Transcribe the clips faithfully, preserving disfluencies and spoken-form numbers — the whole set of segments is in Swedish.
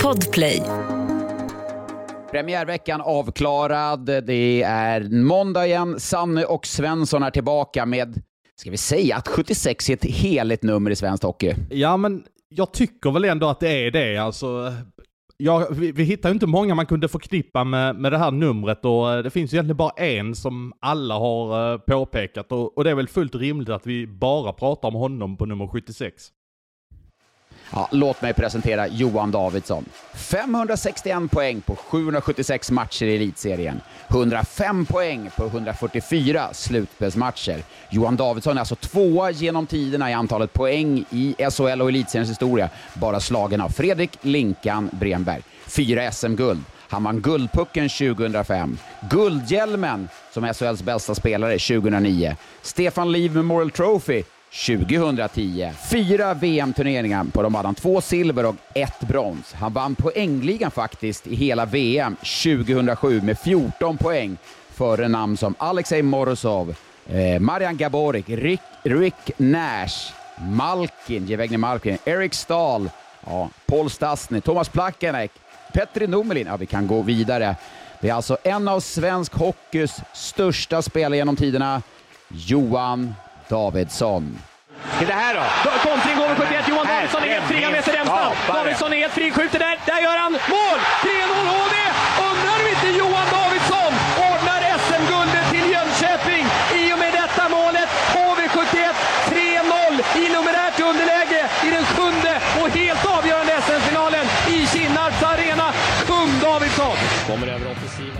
Podplay. Premiärveckan avklarad. Det är måndag igen. Sanne och Svensson är tillbaka med, ska vi säga att sjuttiosex är ett heligt nummer i svensk hockey? Ja, men jag tycker väl ändå att det är det. Alltså, ja, vi, vi hittar ju inte många man kunde förknippa med, med det här numret. Och det finns ju egentligen bara en som alla har uh, påpekat. Och, och det är väl fullt rimligt att vi bara pratar om honom på nummer sjuttiosex. Ja, låt mig presentera Johan Davidsson. femhundrasextioen poäng på sjuhundrasjuttiosex matcher i elitserien. hundrafem poäng på hundrafyrtiofyra slutspelsmatcher. Johan Davidsson är alltså tvåa genom tiderna i antalet poäng i S H L och elitseriens historia. Bara slagen av Fredrik Linkan Bremberg. Fyra S M-guld. Han vann guldpucken tjugohundrafem. Guldhjälmen som S H L:s bästa spelare tjugohundranio. Stefan Liv Memorial Trophy tjugohundratio. Fyra V M-turneringar. På dem hade han två silver och ett brons. Han vann poängligan faktiskt i hela V M tjugohundrasju med fjorton poäng före namn som Alexej Morozov, eh, Marian Gaborik, Rick, Rick Nash, Malkin, Jevgenij Malkin, Eric Stahl, ja, Paul Stastny, Thomas Plakanek, Petri Numelin. Ja, vi kan gå vidare. Det är alltså en av svensk hockeys största spelare genom tiderna, Johan Davidsson. Till det här då. Kontring går med sjuttioett. Johan här, Davidsson är helt fri. Med sig Remstad. Davidsson är helt fri. Skjuter där. Där gör han mål. tre noll H D. Undrar du inte Johan Davidsson ordnar S M-guldet till Jönköping. I och med detta målet. H V sjuttioett. tre noll i numerärt underläge i den sjunde och helt avgörande S M-finalen i Kinnarps arena. Kung Davidsson. Kommer över offensiven.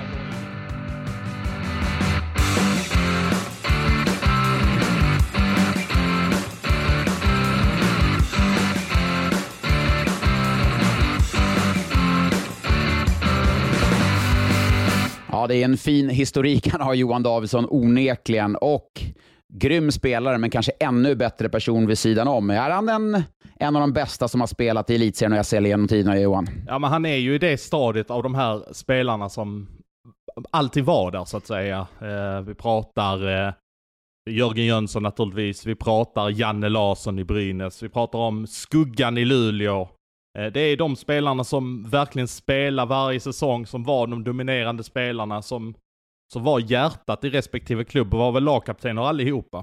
Ja, det är en fin historik han har, Johan Davidsson, onekligen, och grym spelare, men kanske ännu bättre person vid sidan om. Är han en, en av de bästa som har spelat i elitserien och S H L genom tiderna, Johan? Ja, men han är ju i det stadiet av de här spelarna som alltid var där, så att säga. Eh, vi pratar eh, Jörgen Jönsson naturligtvis, vi pratar Janne Larsson i Brynäs, vi pratar om Skuggan i Luleå. Det är de spelarna som verkligen spelar varje säsong, som var de dominerande spelarna, som, som var hjärtat i respektive klubb och var väl lagkaptener allihopa.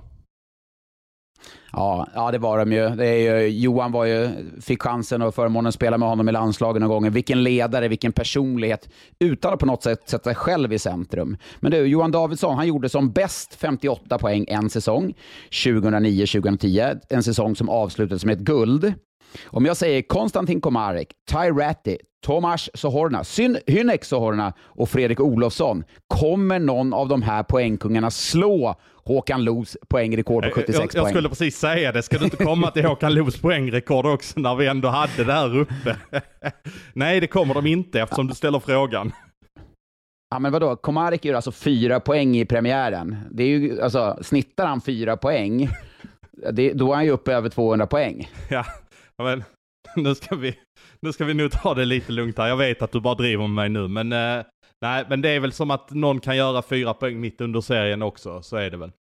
Ja, ja, det var de ju. Det är ju Johan var ju, fick chansen och förmånen att spela med honom i landslagen någon gång. Vilken ledare, vilken personlighet, utan att på något sätt sätta sig själv i centrum. Men det är Johan Davidsson, han gjorde som bäst femtioåtta poäng en säsong, tjugohundranio tjugohundratio, en säsong som avslutades med ett guld. Om jag säger Konstantin Komarek, Ty Ratty, Tomas Sohorna, Syn- Hynek Sohorna och Fredrik Olofsson, kommer någon av de här poängkungarna slå Håkan Loos poängrekord på sjuttiosex jag, jag, jag poäng? skulle precis säga det. Ska du inte komma till Håkan Loos poängrekord också när vi ändå hade det här uppe? Nej, det kommer de inte eftersom du ställer frågan. Ja, men vadå? Komarek gör alltså fyra poäng i premiären. Det är ju, alltså, snittar han fyra poäng, det, då är han ju uppe över tvåhundra poäng. Ja, men nu ska vi nu ska vi nu ta det lite lugnt här. Jag vet att du bara driver med mig nu, men eh, nej, men det är väl som att någon kan göra fyra poäng mitt under serien också, så är det väl.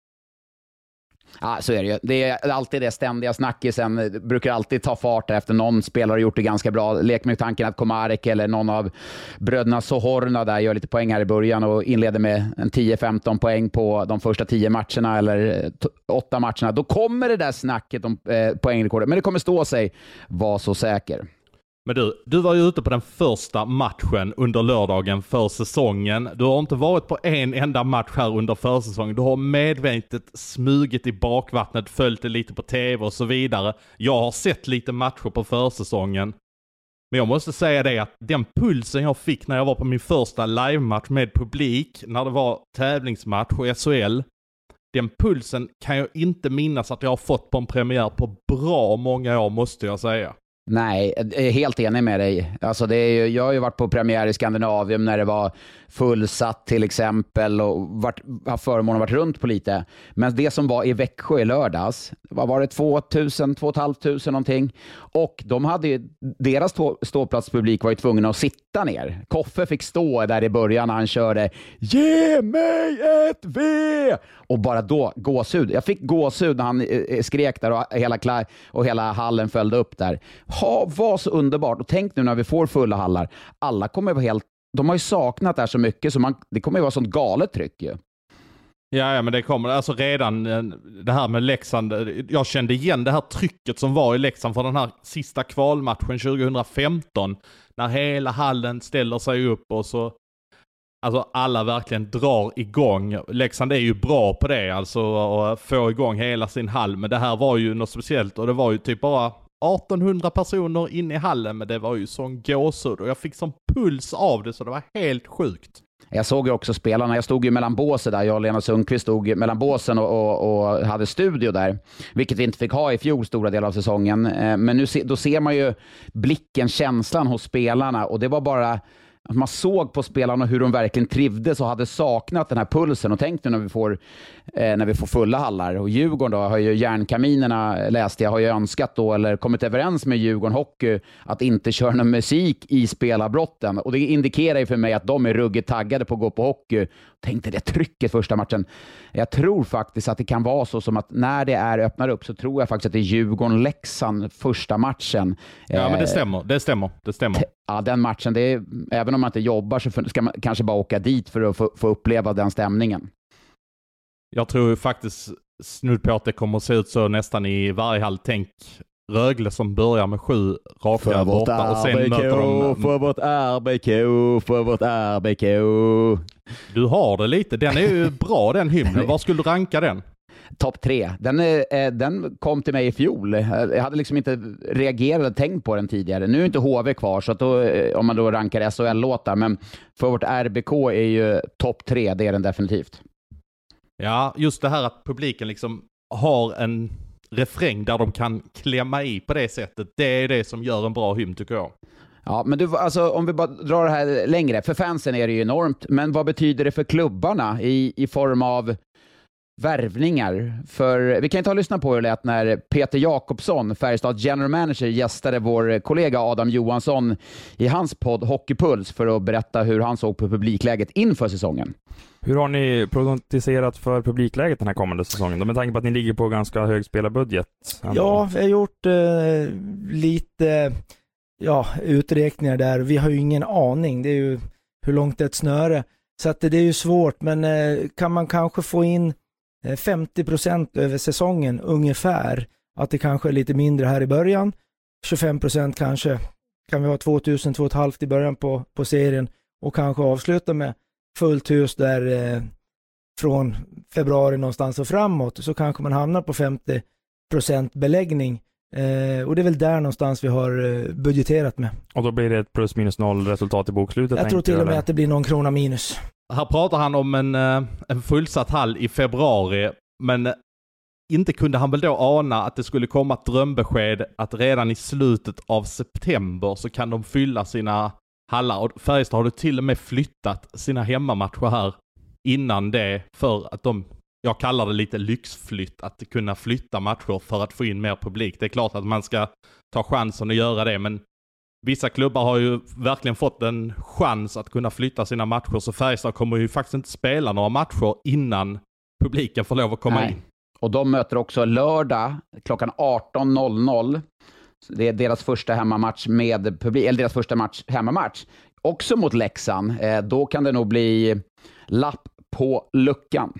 Ja, så är det ju. Det är alltid det ständiga snackisen. Det brukar alltid ta fart efter någon spelare har gjort det ganska bra. Lek med tanken att Komarek eller någon av bröderna Sohorna där gör lite poäng här i början och inleder med en tio femton poäng på de första tio matcherna eller t- åtta matcherna. Då kommer det där snacket om eh, poängrekordet. Men det kommer stå sig, var så säker. Men du, du var ju ute på den första matchen under lördagen för säsongen. Du har inte varit på en enda match här under försäsongen. Du har medvetet smugit i bakvattnet, följt det lite på tv och så vidare. Jag har sett lite matcher på försäsongen. Men jag måste säga det att den pulsen jag fick när jag var på min första livematch med publik, när det var tävlingsmatch och S H L, den pulsen kan jag inte minnas att jag har fått på en premiär på bra många år, måste jag säga. Nej, jag är helt enig med dig. Alltså det är ju, jag har ju varit på premiär i Skandinavien när det var fullsatt till exempel och varit, har förmånen varit runt på lite. Men det som var i Växjö i lördags, vad var det, tvåtusen, två och ett halvt tusen någonting. Och de hade ju, deras stå, ståplatspublik var ju tvungna att sitta ner. Koffe fick stå där i början när han körde "Ge mig ett V!" Och bara då, gåshud. Jag fick gåshud när han eh, skrek där och hela, och hela hallen följde upp där. ha, var så underbart. Och tänk nu när vi får fulla hallar. Alla kommer vara helt, de har ju saknat det här så mycket så man, det kommer ju vara sånt galet tryck ju. Ja, ja, men det kommer alltså redan det här med Leksand. Jag kände igen det här trycket som var i Leksand för den här sista kvalmatchen tjugohundrafemton. När hela hallen ställer sig upp och så alltså alla verkligen drar igång. Leksand är ju bra på det, alltså att få igång hela sin hall. Men det här var ju något speciellt och det var ju typ bara artonhundra personer inne i hallen. Men det var ju sån gåshud och jag fick sån puls av det så det var helt sjukt. Jag såg ju också spelarna, jag stod ju mellan båsen där, jag och Lena Sundqvist stod mellan båsen och, och, och hade studio där, vilket vi inte fick ha i fjol stora delar av säsongen. Men nu se, då ser man ju blicken, känslan hos spelarna och det var bara att man såg på spelarna hur de verkligen trivdes och hade saknat den här pulsen. Och tänk nu när vi får, eh, när vi får fulla hallar. Och Djurgården då har ju järnkaminerna, läste jag, har ju önskat då, eller kommit överens med Djurgården Hockey att inte köra någon musik i spelarbrotten. Och det indikerar ju för mig att de är ruggigt taggade på att gå på hockey. Tänkte det trycket första matchen. Jag tror faktiskt att det kan vara så som att när det är öppnar upp så tror jag faktiskt att det är Djurgården-Leksand första matchen. Ja, men det stämmer. Det stämmer. Det stämmer. Ja, den matchen, det är, även om man inte jobbar så ska man kanske bara åka dit för att få, få uppleva den stämningen. Jag tror ju faktiskt snudd på att det kommer att se ut så nästan i varje hall. Tänk Rögle som börjar med sju raka borta och sen möter de... För vårt R B K, för vårt R B K. Du har det lite. Den är ju bra, den hymnen. Var skulle du ranka den? Topp tre. Den, eh, den kom till mig i fjol. Jag hade liksom inte reagerat eller tänkt på den tidigare. Nu är inte H V kvar, så att då, om man då rankar S H L-låtar. Men för vårt R B K är ju topp tre, det är den definitivt. Ja, just det här att publiken liksom har en refräng där de kan klämma i på det sättet. Det är det som gör en bra hymn, tycker jag. Ja, men du, alltså, om vi bara drar det här längre. För fansen är det ju enormt. Men vad betyder det för klubbarna i, i form av värvningar? För vi kan ju ta och lyssna på hur det lät när Peter Jakobsson, Färjestad general manager, gästade vår kollega Adam Johansson i hans podd Hockeypuls för att berätta hur han såg på publikläget inför säsongen. Hur har ni prognostiserat för publikläget den här kommande säsongen? Med tanke på att ni ligger på ganska hög spelarbudget. Ja, vi har gjort eh, lite ja, uträkningar där. Vi har ju ingen aning. Det är ju hur långt det är ett snöre. Så att det är ju svårt, men eh, kan man kanske få in eh, femtio procent över säsongen ungefär, att det kanske är lite mindre här i början, tjugofem procent kanske, kan vi ha tvåtusen, två och ett halvt i början på, på serien och kanske avsluta med fullt hus där eh, från februari någonstans och framåt, så kanske man hamnar på femtio procent beläggning. Eh, och det är väl där någonstans vi har eh, budgeterat med. Och då blir det ett plus minus noll resultat i bokslutet? Jag tror till och med att det blir någon krona minus. Här pratar han om en, en fullsatt hall i februari, men inte kunde han väl då ana att det skulle komma ett drömbesked att redan i slutet av september så kan de fylla sina hallar. Och Färjestad har till och med flyttat sina hemmamatcher här innan det, för att de, jag kallar det lite lyxflytt, att kunna flytta matcher för att få in mer publik. Det är klart att man ska ta chansen att göra det, men vissa klubbar har ju verkligen fått en chans att kunna flytta sina matcher, så Färjestad kommer ju faktiskt inte spela några matcher innan publiken får lov att komma Nej. in. Och de möter också lördag klockan arton noll noll. Det är deras första hemmamatch med publik, eller deras första match, hemmamatch. Också mot Leksand. Eh, då kan det nog bli lapp på luckan.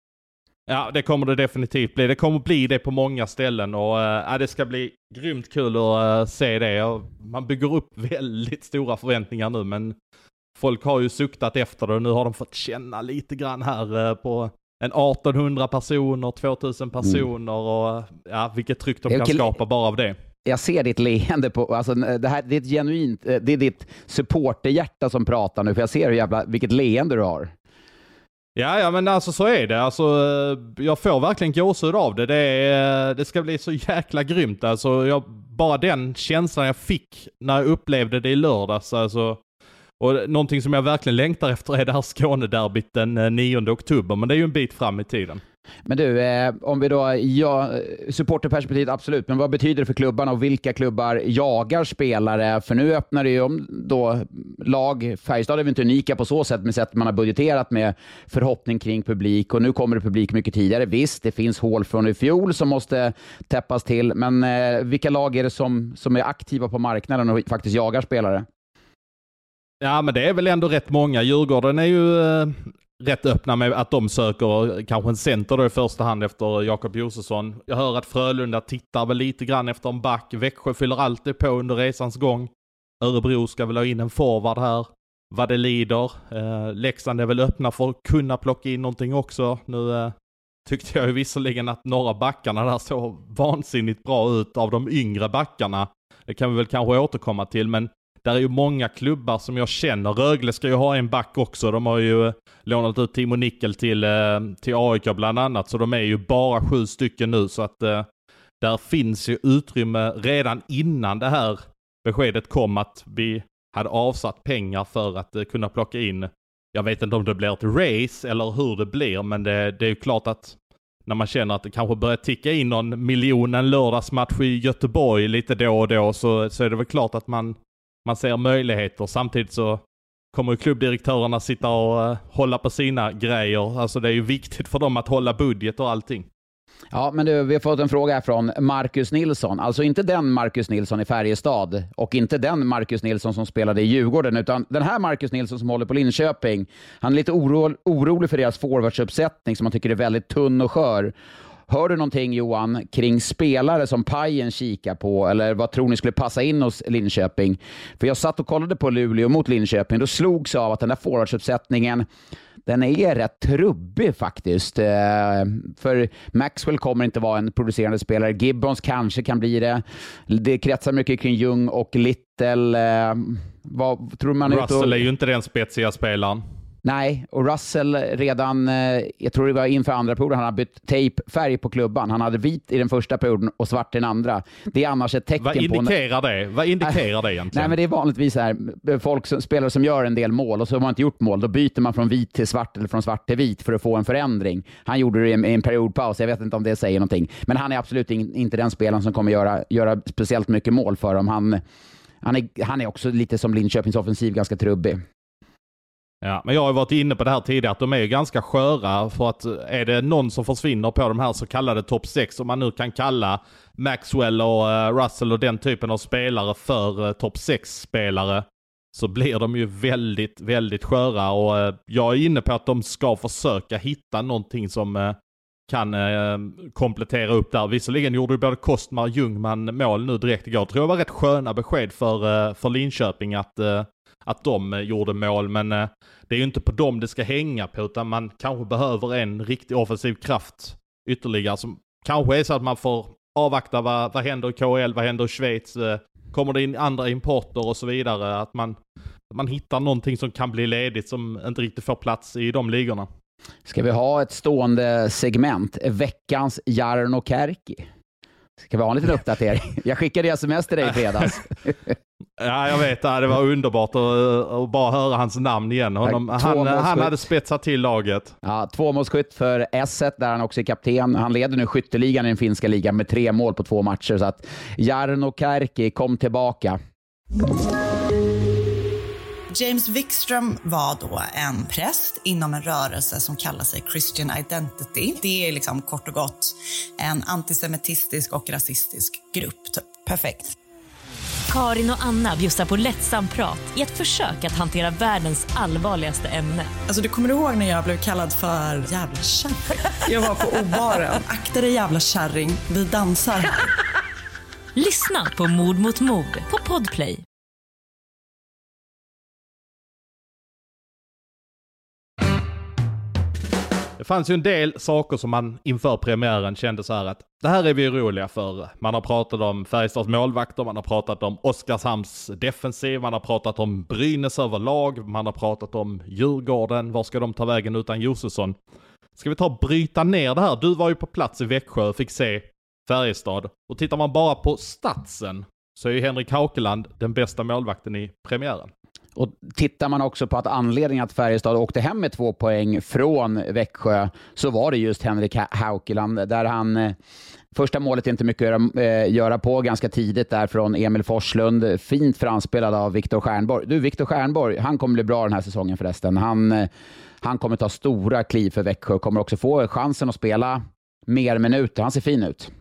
Ja, det kommer det definitivt bli. Det kommer bli det på många ställen och äh, det ska bli grymt kul att äh, se det. Man bygger upp väldigt stora förväntningar nu, men folk har ju suktat efter det och nu har de fått känna lite grann här äh, på en artonhundra personer, tvåtusen personer mm. och ja, vilket tryck de kan okay. skapa bara av det. Jag ser ditt leende på, alltså det här, det är ett genuint, det är ditt supporterhjärta som pratar nu, för jag ser hur jävla, vilket leende du har. Ja, ja, men alltså så är det. Alltså, jag får verkligen gåshud av det. Det, är, det ska bli så jäkla grymt. Alltså, jag, bara den känslan jag fick när jag upplevde det i lördags. Alltså, Och någonting som jag verkligen längtar efter är det här Skånederbyt den nionde oktober, men det är ju en bit fram i tiden. Men du, eh, om vi då, ja, supporterperspektivet absolut, men vad betyder det för klubbarna och vilka klubbar jagar spelare? För nu öppnar det ju om då lag, Färjestad är väl inte unika på så sätt, med sätt man har budgeterat med förhoppning kring publik, och nu kommer det publik mycket tidigare. Visst, det finns hål från i fjol som måste täppas till, men eh, vilka lag är det som, som är aktiva på marknaden och faktiskt jagar spelare? Ja, men det är väl ändå rätt många. Djurgården är ju eh, rätt öppna med att de söker kanske en center då i första hand efter Jakob Josefsson. Jag hör att Frölunda tittar väl lite grann efter en back. Växjö fyller alltid på under resans gång. Örebro ska väl ha in en forward här. Vad det lider. Eh, Leksand är väl öppna för att kunna plocka in någonting också. Nu eh, tyckte jag ju visserligen att några backarna där så vansinnigt bra ut av de yngre backarna. Det kan vi väl kanske återkomma till, men där är ju många klubbar som jag känner. Rögle ska ju ha en back också. De har ju lånat ut Timo Nickel till, till A I K bland annat. Så de är ju bara sju stycken nu. Så att eh, där finns ju utrymme redan innan det här beskedet kom att vi hade avsatt pengar för att eh, kunna plocka in. Jag vet inte om det blir ett race eller hur det blir. Men det, det är ju klart att när man känner att det kanske börjar ticka in någon miljon en lördagsmatch i Göteborg lite då och då. Så, så är det väl klart att man Man ser möjligheter. Samtidigt så kommer ju klubbdirektörerna sitta och uh, hålla på sina grejer. Alltså det är ju viktigt för dem att hålla budget och allting. Ja, men du, vi har fått en fråga här från Marcus Nilsson. Alltså inte den Marcus Nilsson i Färjestad och inte den Marcus Nilsson som spelade i Djurgården, utan den här Marcus Nilsson som håller på Linköping. Han är lite oro, orolig för deras forwardsuppsättning som han tycker är väldigt tunn och skör. Hör du någonting, Johan, kring spelare som Pajen kikar på, eller vad tror ni skulle passa in hos Linköping? För jag satt och kollade på Luleå mot Linköping, då slogs jag av att den där forwardsuppsättningen, den är rätt trubbig faktiskt. För Maxwell kommer inte vara en producerande spelare. Gibbons kanske kan bli det. Det kretsar mycket kring Jung och Little. Vad tror man? Russell är ju inte den spetsiga spelaren. Nej, och Russell redan, jag tror det var inför andra perioden, han har bytt tejpfärg på klubban. Han hade vit i den första perioden och svart i den andra. Det är annars ett tecken på... Vad indikerar på... det? Vad indikerar det egentligen? Nej, men det är vanligtvis här, folk som, spelare som gör en del mål och så har man inte gjort mål. Då byter man från vit till svart eller från svart till vit för att få en förändring. Han gjorde det i en, i en periodpaus, jag vet inte om det säger någonting. Men han är absolut in, inte den spelaren som kommer göra, göra speciellt mycket mål för dem. Han, han, är, han är också lite som Linköpings offensiv, ganska trubbig. Ja, men jag har varit inne på det här tidigare att de är ju ganska sköra, för att är det någon som försvinner på de här så kallade topp sex, om man nu kan kalla Maxwell och uh, Russell och den typen av spelare för uh, topp sex spelare, så blir de ju väldigt, väldigt sköra, och uh, jag är inne på att de ska försöka hitta någonting som uh, kan uh, komplettera upp där. Visserligen gjorde ju både Kostmar och Ljungman mål nu direkt igår. Jag tror det var rätt sköna besked för, uh, för Linköping att uh, att de gjorde mål, men eh, det är ju inte på dem det ska hänga på, utan man kanske behöver en riktig offensiv kraft ytterligare, som kanske är så att man får avvakta vad, vad händer i K H L, vad händer i Schweiz, eh, kommer det in andra importer och så vidare, att man, man hittar någonting som kan bli ledigt som inte riktigt får plats i de ligorna. Ska vi ha ett stående segment, veckans Jarno Kärki? Ska vi ha en liten uppdatering? Jag skickade sms till dig i fredags. Ja, jag vet. Det var underbart att, att bara höra hans namn igen. Honom, han, han hade spetsat till laget. Ja, tvåmålsskytt för S ett där han också är kapten. Han leder nu skytteligan i den finska ligan med tre mål på två matcher. Så att Jarno Kärki kom tillbaka. James Wikström var då en präst inom en rörelse som kallar sig Christian Identity. Det är liksom kort och gott en antisemitistisk och rasistisk grupp. Typ. Perfekt. Karin och Anna bjussar på lättsam prat i ett försök att hantera världens allvarligaste ämne. Alltså du kommer ihåg när jag blev kallad för jävla kärring? Jag var på O-baren. Akta dig jävla kärring, vi dansar. Lyssna på Mord mot mord på Podplay. Det fanns ju en del saker som man inför premiären kände så här att det här är vi oroliga för. Man har pratat om Färjestads målvakter, man har pratat om Oskarshamns defensiv, man har pratat om Brynäs överlag, man har pratat om Djurgården. Var ska de ta vägen utan Josefsson? Ska vi ta och bryta ner det här? Du var ju på plats i Växjö och fick se Färjestad. Och tittar man bara på statsen så är ju Henrik Haukeland den bästa målvakten i premiären. Och tittar man också på att anledningen att Färjestad åkte hem med två poäng från Växjö, så var det just Henrik Haukeland, där han eh, första målet är inte mycket att göra, eh, göra på, ganska tidigt där från Emil Forslund, fint framspelad av Viktor Stjernborg. Du, Viktor Stjernborg, han kommer bli bra den här säsongen förresten. Han, eh, han kommer ta stora kliv för Växjö, kommer också få chansen att spela mer minuter. Han ser fin ut.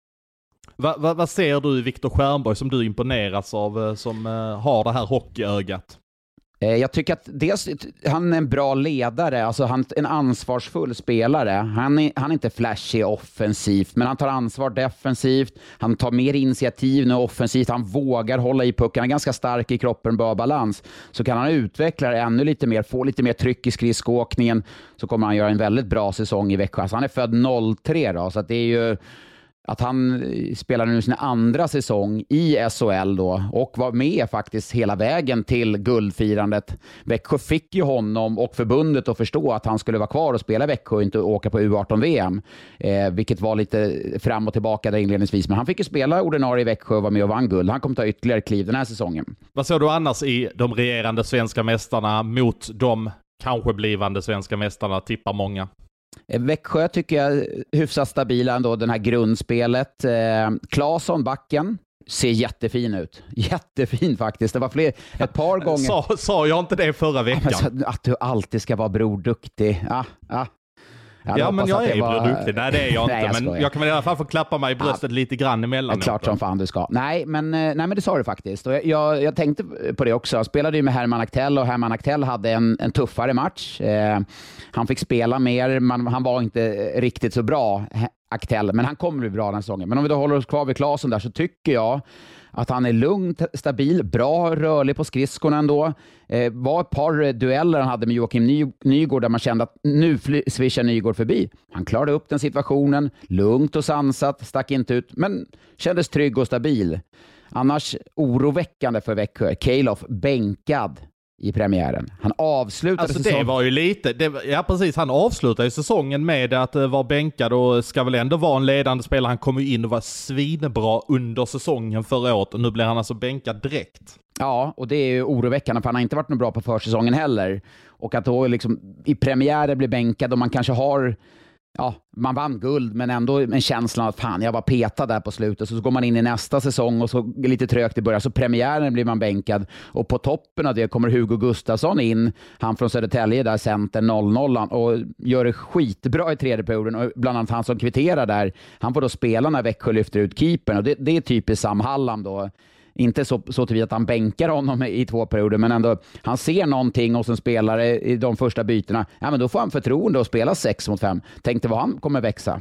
Vad va, va ser du i Viktor Stjernborg som du imponeras av, som uh, har det här hockeyögat? Jag tycker att dels, han är en bra ledare, alltså han är en ansvarsfull spelare. Han är, han är inte flashy offensivt, men han tar ansvar defensivt. Han tar mer initiativ nu offensivt. Han vågar hålla i pucken. Han är ganska stark i kroppen, bra balans. Så kan han utveckla det ännu lite mer, få lite mer tryck i skridskåkningen, så kommer han göra en väldigt bra säsong i Växjö. Alltså han är född noll tre då, så att det är ju att han spelar nu sin andra säsong i S H L då och var med faktiskt hela vägen till guldfirandet. Växjö fick ju honom och förbundet att förstå att han skulle vara kvar och spela Växjö och inte åka på U arton V M, eh, vilket var lite fram och tillbaka där inledningsvis. Men han fick ju spela ordinarie i Växjö och vara med och vann guld. Han kommer ta ytterligare kliv den här säsongen. Vad såg du annars i de regerande svenska mästarna mot de kanske blivande svenska mästarna, tippar många? Växjö tycker jag hyfsat stabila ändå, den här grundspelet. Eh, Claesson, backen, ser jättefin ut. Jättefin faktiskt. Det var fler, ett par gånger. Sa, sa jag inte det förra veckan? Ja, att du alltid ska vara broduktig. Ah, ah. Jag ja, men jag är var... broduktig. Nej, det är jag inte. Nej, jag men jag kan väl i alla fall få klappa mig i bröstet ja. lite grann emellan. Klart som fan du ska. Nej, men, nej, men det sa du faktiskt. Och jag, jag, jag tänkte på det också. Jag spelade ju med Herman Aktell och Herman Aktell hade en, en tuffare match. Eh, han fick spela mer. Man, han var inte riktigt så bra, Aktell, men han kommer bli bra den säsongen. Men om vi då håller oss kvar vid Claesson där, så tycker jag att han är lugn, stabil, bra rörlig på skridskorna ändå. Eh, var ett par dueller han hade med Joakim Ny- Nygård där man kände att nu fly- swishar Nygård förbi. Han klarade upp den situationen, lugnt och sansat, stack inte ut, men kändes trygg och stabil. Annars oroväckande för Växjö. Kejlof bänkad i premiären. Han avslutade alltså säsongen. Det var ju lite, det, ja precis, han avslutade ju säsongen med att uh, vara bänkad och ska väl ändå vara en ledande spelare. Han kom ju in och var svinbra under säsongen förra året och nu blir han alltså bänkad direkt. Ja, och det är ju oroväckande för han har inte varit något bra på försäsongen heller. Och att då liksom i premiären blir bänkad och man kanske har, ja, man vann guld men ändå en känsla att fan, jag var petad där på slutet. Så, så går man in i nästa säsong och så lite trögt i början. Så premiären blir man bänkad. Och på toppen av det kommer Hugo Gustafsson in. Han från Södertälje där, center noll noll, och gör det skitbra i tredje perioden. Och bland annat han som kvitterar där, han får då spela när Växjö lyfter ut keepern. Och det, det är typiskt Sam Hallam då. Inte så, så till att han bänkar honom i två perioder, men ändå han ser någonting hos en spelare i de första bytena. Ja, men då får han förtroende att spela sex mot fem. Tänkte vad han kommer växa.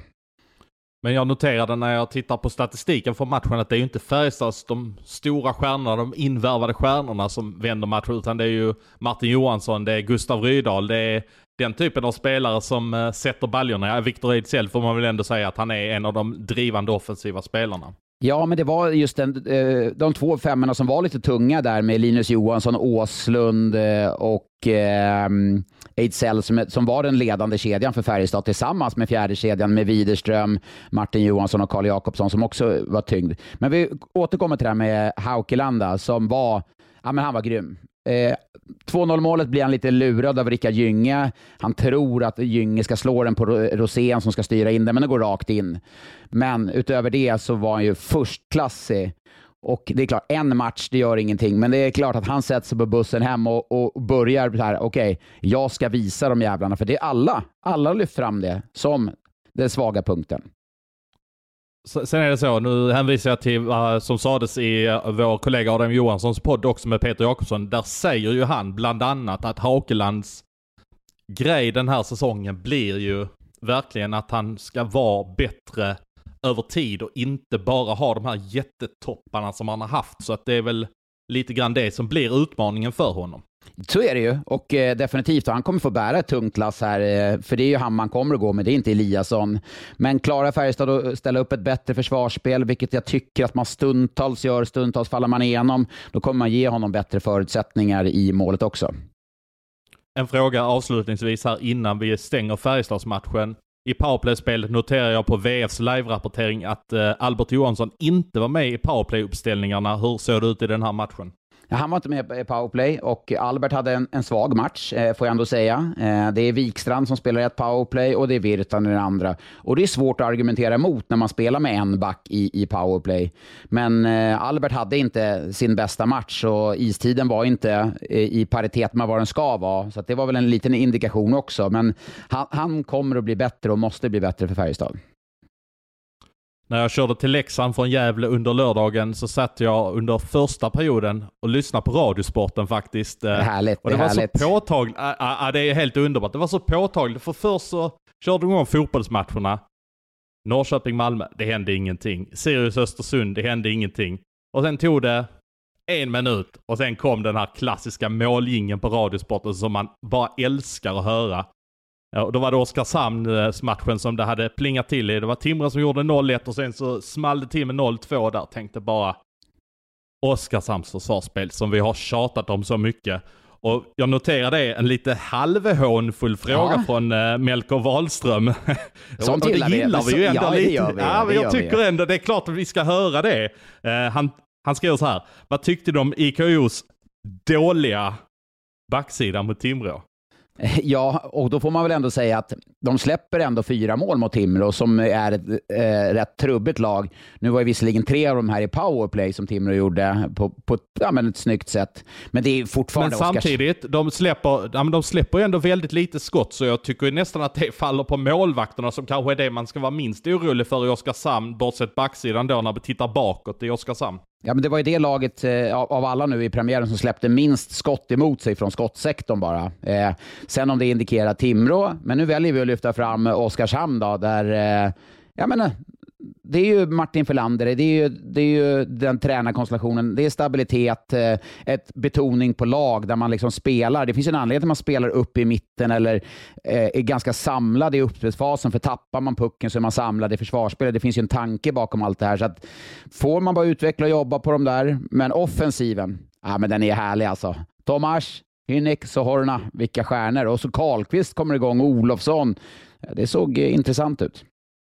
Men jag noterade när jag tittar på statistiken för matchen att det är ju inte Färjestads de stora stjärnorna, de invärvade stjärnorna som vänder matchen, utan det är ju Martin Johansson, det är Gustav Rydahl, det är den typen av spelare som uh, sätter baljorna. Ja, Victor Ejdsell får man väl ändå säga att han är en av de drivande offensiva spelarna. Ja, men det var just den, de två femmorna som var lite tunga där med Linus Johansson, Åslund och eh, Ejdsell som, som var den ledande kedjan för Färjestad tillsammans med fjärde kedjan med Widerström, Martin Johansson och Carl Jakobsson som också var tyngd. Men vi återkommer till det här med Haukelanda som var, ja men han var grym. Eh, två noll målet blir han lite lurad av Rickard Gynge. Han tror att Gynge ska slå den på Rosén som ska styra in den, men det går rakt in. Men utöver det så var han ju förstklassig. Och det är klart, en match, det gör ingenting. Men det är klart att han sätter sig på bussen hem och, och börjar så här, okej, okay, jag ska visa de jävlarna. För det är alla, alla lyft fram det som den svaga punkten. Sen är det så, nu hänvisar jag till vad som sades i vår kollega Adam Johanssons podd också med Peter Jakobsson. Där säger ju han bland annat att Haukelands grej den här säsongen blir ju verkligen att han ska vara bättre över tid och inte bara ha de här jättetopparna som han har haft. Så att det är väl lite grann det som blir utmaningen för honom. Så är det ju, och eh, definitivt, och han kommer få bära ett tungt lass här, eh, för det är ju han man kommer att gå med, det är inte Eliasson. Men klarar Färjestad att ställa upp ett bättre försvarsspel, vilket jag tycker att man stundtals gör, stundtals faller man igenom, då kommer man ge honom bättre förutsättningar i målet också. En fråga avslutningsvis här innan vi stänger Färjestadsmatchen. I powerplay-spelet noterar jag på V F:s live-rapportering att eh, Albert Johansson inte var med i powerplay-uppställningarna. Hur såg det ut i den här matchen? Ja, han var inte med i powerplay och Albert hade en, en svag match, eh, får jag ändå säga. Eh, det är Wikstrand som spelar ett powerplay och det är Virtanen den andra. Och det är svårt att argumentera emot när man spelar med en back i, i powerplay. Men eh, Albert hade inte sin bästa match och istiden var inte eh, i paritet med vad den ska vara. Så att det var väl en liten indikation också. Men han, han kommer att bli bättre och måste bli bättre för Färjestad. När jag körde till Leksand från Gävle under lördagen så satt jag under första perioden och lyssnade på Radiosporten faktiskt. Det är härligt, och det, det är var härligt. så påtagligt. Ja, ja, det är helt underbart. Det var så påtagligt. För först så körde de om fotbollsmatcherna. Norrköping-Malmö, det hände ingenting. Sirius-Östersund, det hände ingenting. Och sen tog det en minut och sen kom den här klassiska målgingen på Radiosporten som man bara älskar att höra. Ja, och då var det Oskarshamns-matchen som det hade plingat till i. Det var Timrå som gjorde noll ett och sen så small det till med noll två där. Tänkte bara Oskarshamns försvarsspel som vi har tjatat om så mycket. Och jag noterade en lite halvhånfull fråga ja. från uh, Melker Wahlström. Sånt gillar vi, gillar vi ju ändå ja, lite. Det gör vi, ja, det jag gör tycker vi. ändå, det är klart att vi ska höra det. Uh, han, han skrev så här. Vad tyckte du om I K O:s dåliga backsida mot Timrå? Ja, och då får man väl ändå säga att de släpper ändå fyra mål mot Timrå som är ett eh, rätt trubbigt lag. Nu var ju visserligen tre av de här i powerplay som Timrå gjorde på, på ja, men ett snyggt sätt. Men det är fortfarande... Men samtidigt, Oskars... de släpper, ja, men de släpper ändå väldigt lite skott så jag tycker nästan att det faller på målvakterna som kanske är det man ska vara minst orolig för i Oskarshamn, bortsett backsidan då när vi tittar bakåt i Oskarshamn. Ja, men det var ju det laget eh, av alla nu i premiären som släppte minst skott emot sig från skottsektorn bara. Eh, sen om det indikerar Timrå, men nu väljer vi att lyfta fram Oskarshamn då, där, eh, jag menar, det är ju Martin Förlander, det är ju, det är ju den tränarkonstellationen, det är stabilitet, eh, ett betoning på lag där man liksom spelar. Det finns en anledning att man spelar upp i mitten eller eh, är ganska samlad i uppspelsfasen, för tappar man pucken så är man samlad i försvarsspelet. Det finns ju en tanke bakom allt det här, så att får man bara utveckla och jobba på de där, men offensiven, ja men den är härlig alltså. Tomas, Hynnik, Sohorna, vilka stjärnor. Och så Karlqvist kommer igång, Olofsson. Det såg eh, intressant ut.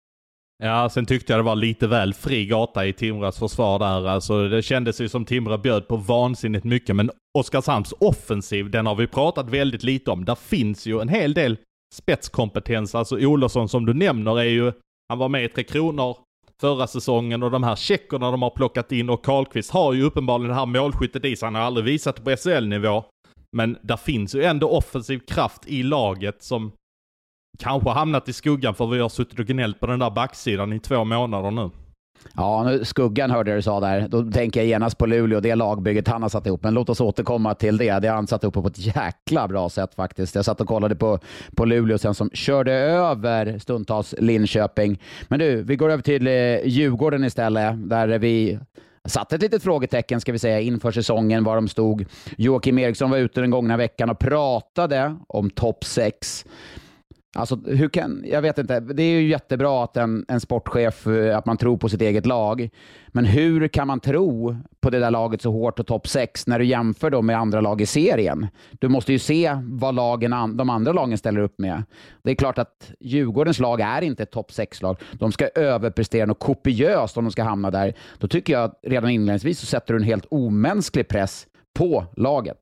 Ja, sen tyckte jag det var lite väl fri gata i Timrås försvar där. Alltså, det kändes ju som Timrå bjöd på vansinnigt mycket. Men Oskarshamns offensiv, den har vi pratat väldigt lite om. Där finns ju en hel del spetskompetens. Alltså Olofsson som du nämner är ju, han var med i Tre Kronor förra säsongen och de här checkerna de har plockat in. Och Karlqvist har ju uppenbarligen det här målskyttet i sig. Han har aldrig visat det på S H L-nivå. Men där finns ju ändå offensiv kraft i laget som kanske hamnat i skuggan för vi har suttit och gnällt på den där backsidan i två månader nu. Ja, nu, skuggan hörde du sa där. Då tänker jag genast på Luleå, det lagbygget han har satt ihop. Men låt oss återkomma till det. Det har han satt ihop på ett jäkla bra sätt faktiskt. Jag satt och kollade på, på Luleå sen som körde över stundtals Linköping. Men du, vi går över till eh, Djurgården istället. Där vi satt ett litet frågetecken ska vi säga inför säsongen var de stod. Joakim Eriksson var ute den gångna veckan och pratade om topp sex. Alltså, hur kan, jag vet inte, det är ju jättebra att en, en sportchef, att man tror på sitt eget lag. Men hur kan man tro på det där laget så hårt och topp sex när du jämför dem med andra lag i serien? Du måste ju se vad lagen, de andra lagen ställer upp med. Det är klart att Djurgårdens lag är inte ett topp sex-lag. De ska överprestera något kopiöst om de ska hamna där. Då tycker jag att redan inledningsvis så sätter du en helt omänsklig press på laget.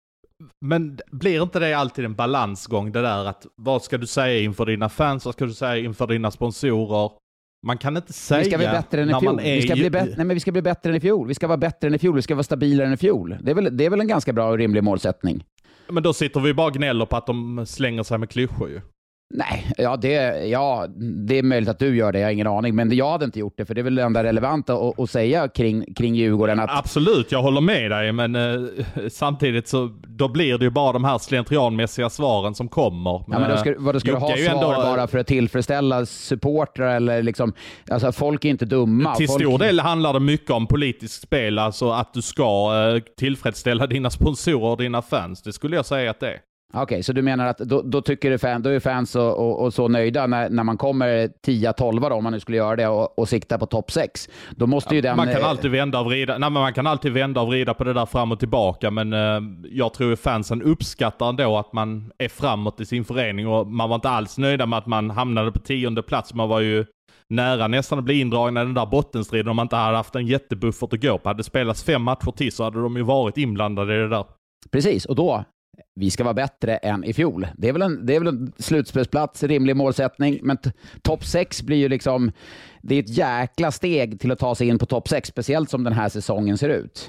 Men blir inte det alltid en balansgång det där att vad ska du säga inför dina fans, vad ska du säga inför dina sponsorer? Man kan inte säga vi ska bli bättre än i fjol. Vi ska bli bättre, nej men vi ska bli bättre än i fjol. Vi ska vara bättre än i fjol. Vi ska vara stabilare än i fjol. Det är väl, det är väl en ganska bra och rimlig målsättning. Men då sitter vi bara och gnäller på att de slänger sig med klyschor ju. Nej, ja det, ja det är möjligt att du gör det, jag har ingen aning. Men jag hade inte gjort det, för det är väl det enda relevanta att, att säga kring, kring Djurgården. Att... Absolut, jag håller med dig, men eh, samtidigt så då blir det ju bara de här slentrianmässiga svaren som kommer. Men, ja, men då ska, vad då ska du ha svar ändå... bara för att tillfredsställa supportrar eller liksom, alltså folk är inte dumma. Till folk... stor del handlar det mycket om politiskt spel, alltså att du ska eh, tillfredsställa dina sponsorer och dina fans. Det skulle jag säga att det är. Okej, okay, så du menar att då, då tycker du fan, då är fans och, och, och så nöjda när, när man kommer tio tolv då, om man nu skulle göra det och, och sikta på topp sex. Då måste ja, ju den... Man kan alltid vända och vrida. Nej, men man kan alltid vända och vrida på det där fram och tillbaka, men eh, jag tror att fansen uppskattar ändå att man är framåt i sin förening och man var inte alls nöjda med att man hamnade på tionde plats. Man var ju nära nästan att bli indragna i den där bottenstriden om man inte hade haft en jättebuffert att gå på. Hade det spelats fem matcher till så hade de ju varit inblandade i det där. Precis, och då, vi ska vara bättre än i fjol. Det är väl en, det är väl en slutspelsplats, rimlig målsättning, men t- topp sex blir ju liksom, det är ett jäkla steg till att ta sig in på topp sex, speciellt som den här säsongen ser ut.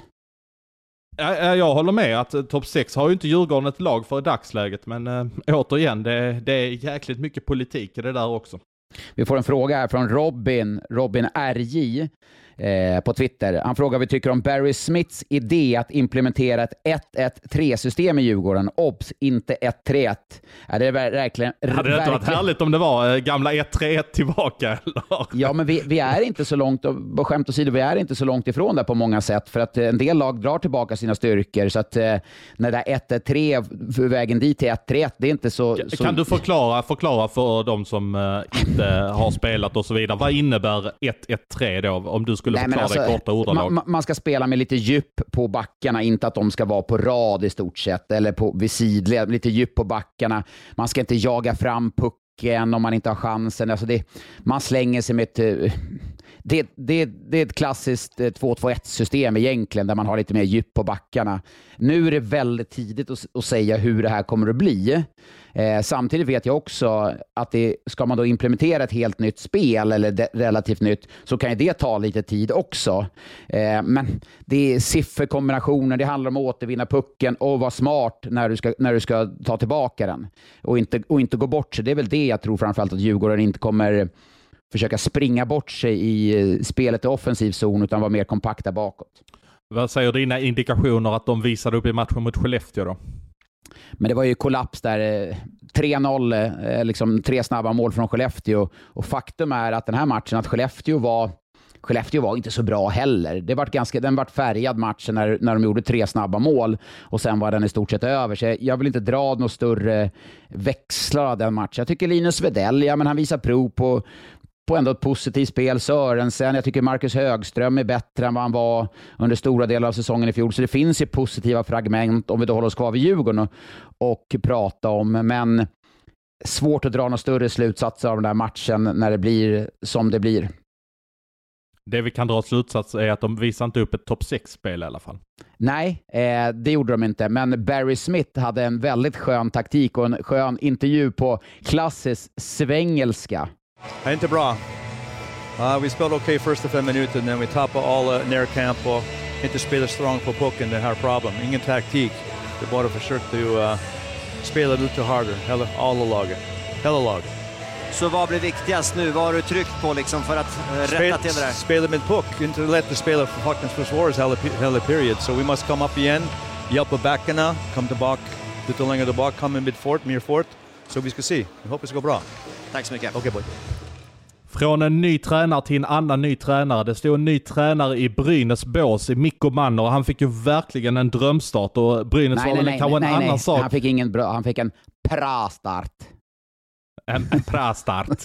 Jag, jag håller med att topp sex har ju inte Djurgården ett lag för i dagsläget, men äh, återigen, det, det är jäkligt mycket politik i det där också. Vi får en fråga här från Robin, Robin R J eh, på Twitter. Han frågar vad vi tycker om Barry Smiths idé att implementera ett ett ett tre-system i Djurgården. Obs, inte ett tre ett. Är det verkligen... Hade det inte varit härligt om det var eh, gamla ett tre ett tillbaka? Eller? Ja, men vi, vi är inte så långt, och skämt åsido, vi är inte så långt ifrån det på många sätt, för att en del lag drar tillbaka sina styrkor, så att eh, när det är ett ett tre för vägen dit till ett tre ett, det är inte så... Kan, så... kan du förklara, förklara för de som eh, inte har spelat och så vidare, vad innebär ett ett tre då, om du skulle förklara alltså, det korta ordalag? Man, man ska spela med lite djup på backarna, inte att de ska vara på rad i stort sett, eller på, vid sidled, lite djup på backarna. Man ska inte jaga fram pucken om man inte har chansen. Alltså det, man slänger sig med ett... Det, det, det är ett klassiskt två två ett-system egentligen, där man har lite mer djup på backarna. Nu är det väldigt tidigt att, att säga hur det här kommer att bli. Eh, samtidigt vet jag också att det, ska man då implementera ett helt nytt spel, eller de, relativt nytt, så kan ju det ta lite tid också. Eh, men det är sifferkombinationer, det handlar om att återvinna pucken och vara smart när du ska, när du ska ta tillbaka den. Och inte, och inte gå bort sig. Det är väl det jag tror framförallt att Djurgården inte kommer försöka springa bort sig i spelet i offensiv zon, utan vara mer kompakta bakåt. Vad säger dina indikationer att de visade upp i matchen mot Skellefteå då? Men det var ju kollaps där, tre noll, liksom tre snabba mål från Skellefteå. Och faktum är att den här matchen, att Skellefteå var Skellefteå var inte så bra heller. Det var ganska, den var färgad matchen när, när de gjorde tre snabba mål, och sen var den i stort sett över. Så jag vill inte dra några större växlar av den matchen. Jag tycker Linus Wedell, ja, men han visar prov på på ändå ett positivt spel. Sörensen, jag tycker Marcus Högström är bättre än vad han var under stora delar av säsongen i fjol. Så det finns ju positiva fragment, om vi då håller oss kvar vid Djurgården och, och prata om. Men svårt att dra några större slutsatser av den här matchen när det blir som det blir. Det vi kan dra slutsats är att de visar inte upp ett topp sex-spel i alla fall. Nej, eh, det gjorde de inte. Men Barry Smith hade en väldigt skön taktik och en skön intervju på klassisk svengelska. Inte bra. Uh, vi spelade okej okay första fem minuter, när vi tappade alla närkamp och inte spelade strong på pucken. Det här problem. Ingen taktik. Det bara försökte uh, spela lite hårdare. Hela, alla laget. Hela laget. Så vad blir viktigast nu? Vad har du tryckt på liksom för att uh, rätta Spel, till det där? Spela med puck. Inte lätt att spela för fucking försvars hela, hela period. Så vi måste komma upp igen. Hjälpa backarna. Kom tillbaka. Lite längre tillbaka. Kom en bit fort. Mer fort. Så vi ska se. Jag hoppas det går bra. Tack så mycket. Okej, okay, boy. Från en ny tränare till en annan ny tränare. Det stod en ny tränare i Brynäs bås i Mikko Manner, och han fick ju verkligen en drömstart, och Brynäs nej, var nej, kanske en nej, annan nej. sak. Han fick ingen bra, han fick en bra-start. En, en bra start.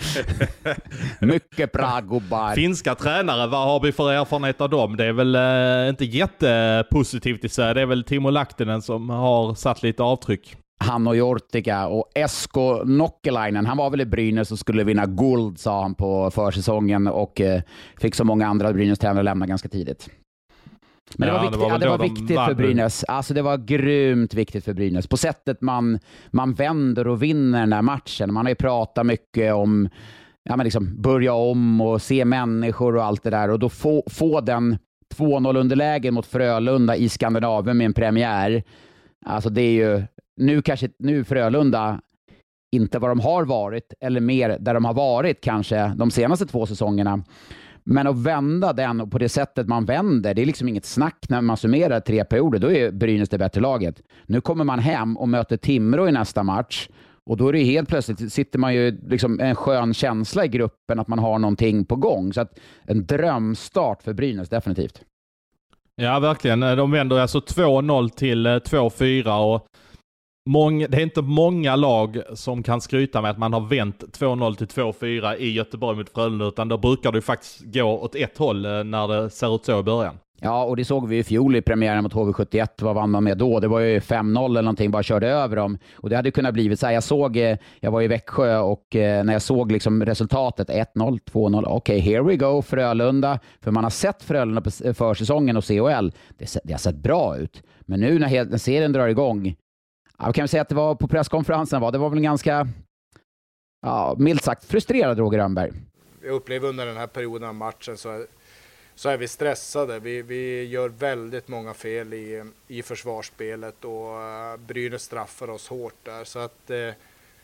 Mycket bra gubbar. Finska tränare, vad har vi för erfarenhet av dem? Det är väl eh, inte jättepositivt i sig. Det är väl Timo Lahtinen som har satt lite avtryck. Han och Jortika och Esko Nokkelainen, han var väl i Brynäs och skulle vinna guld, sa han på försäsongen, och eh, fick så många andra Brynäs-tränare lämna ganska tidigt. Men ja, det var, viktigt, det var, ja, det var viktigt för Brynäs. Alltså det var grymt viktigt för Brynäs. På sättet man, man vänder och vinner den där matchen. Man har ju pratat mycket om ja, men liksom börja om och se människor och allt det där. Och då få, få den två noll underläge mot Frölunda i Skandinavien med en premiär. Alltså det är ju nu kanske nu Frölunda inte vad de har varit, eller mer där de har varit kanske de senaste två säsongerna. Men att vända den, och på det sättet man vänder, det är liksom inget snack när man summerar tre perioder. Då är Brynäs det bättre laget. Nu kommer man hem och möter Timrå i nästa match. Och då är det helt plötsligt, sitter man ju liksom en skön känsla i gruppen att man har någonting på gång. Så att en drömstart för Brynäs, definitivt. Ja, verkligen. De vänder alltså två noll till två fyra, och Många, det är inte många lag som kan skryta med att man har vänt två noll till två fyra i Göteborg mot Frölunda, utan då brukar det ju faktiskt gå åt ett håll när det ser ut så i början. Ja, och det såg vi i fjol i premiären mot H V sjuttioett. Vad vann man med då? Det var ju fem noll eller någonting, bara körde över dem. Och det hade kunnat blivit så här. Jag såg, jag var i Växjö och när jag såg liksom resultatet ett noll, två noll. Okej, okay, here we go, Frölunda. För man har sett Frölunda på försäsongen och C H L. Det, det har sett bra ut. Men nu när, när serien drar igång, ja, kan vi säga att det var på presskonferensen, var det var väl en ganska, ja, milt sagt frustrerad Roger Rönnberg. Jag upplever under den här perioden av matchen så är, så är vi stressade. Vi, vi gör väldigt många fel i, i försvarsspelet och uh, Brynäs straffar oss hårt där. Så att uh,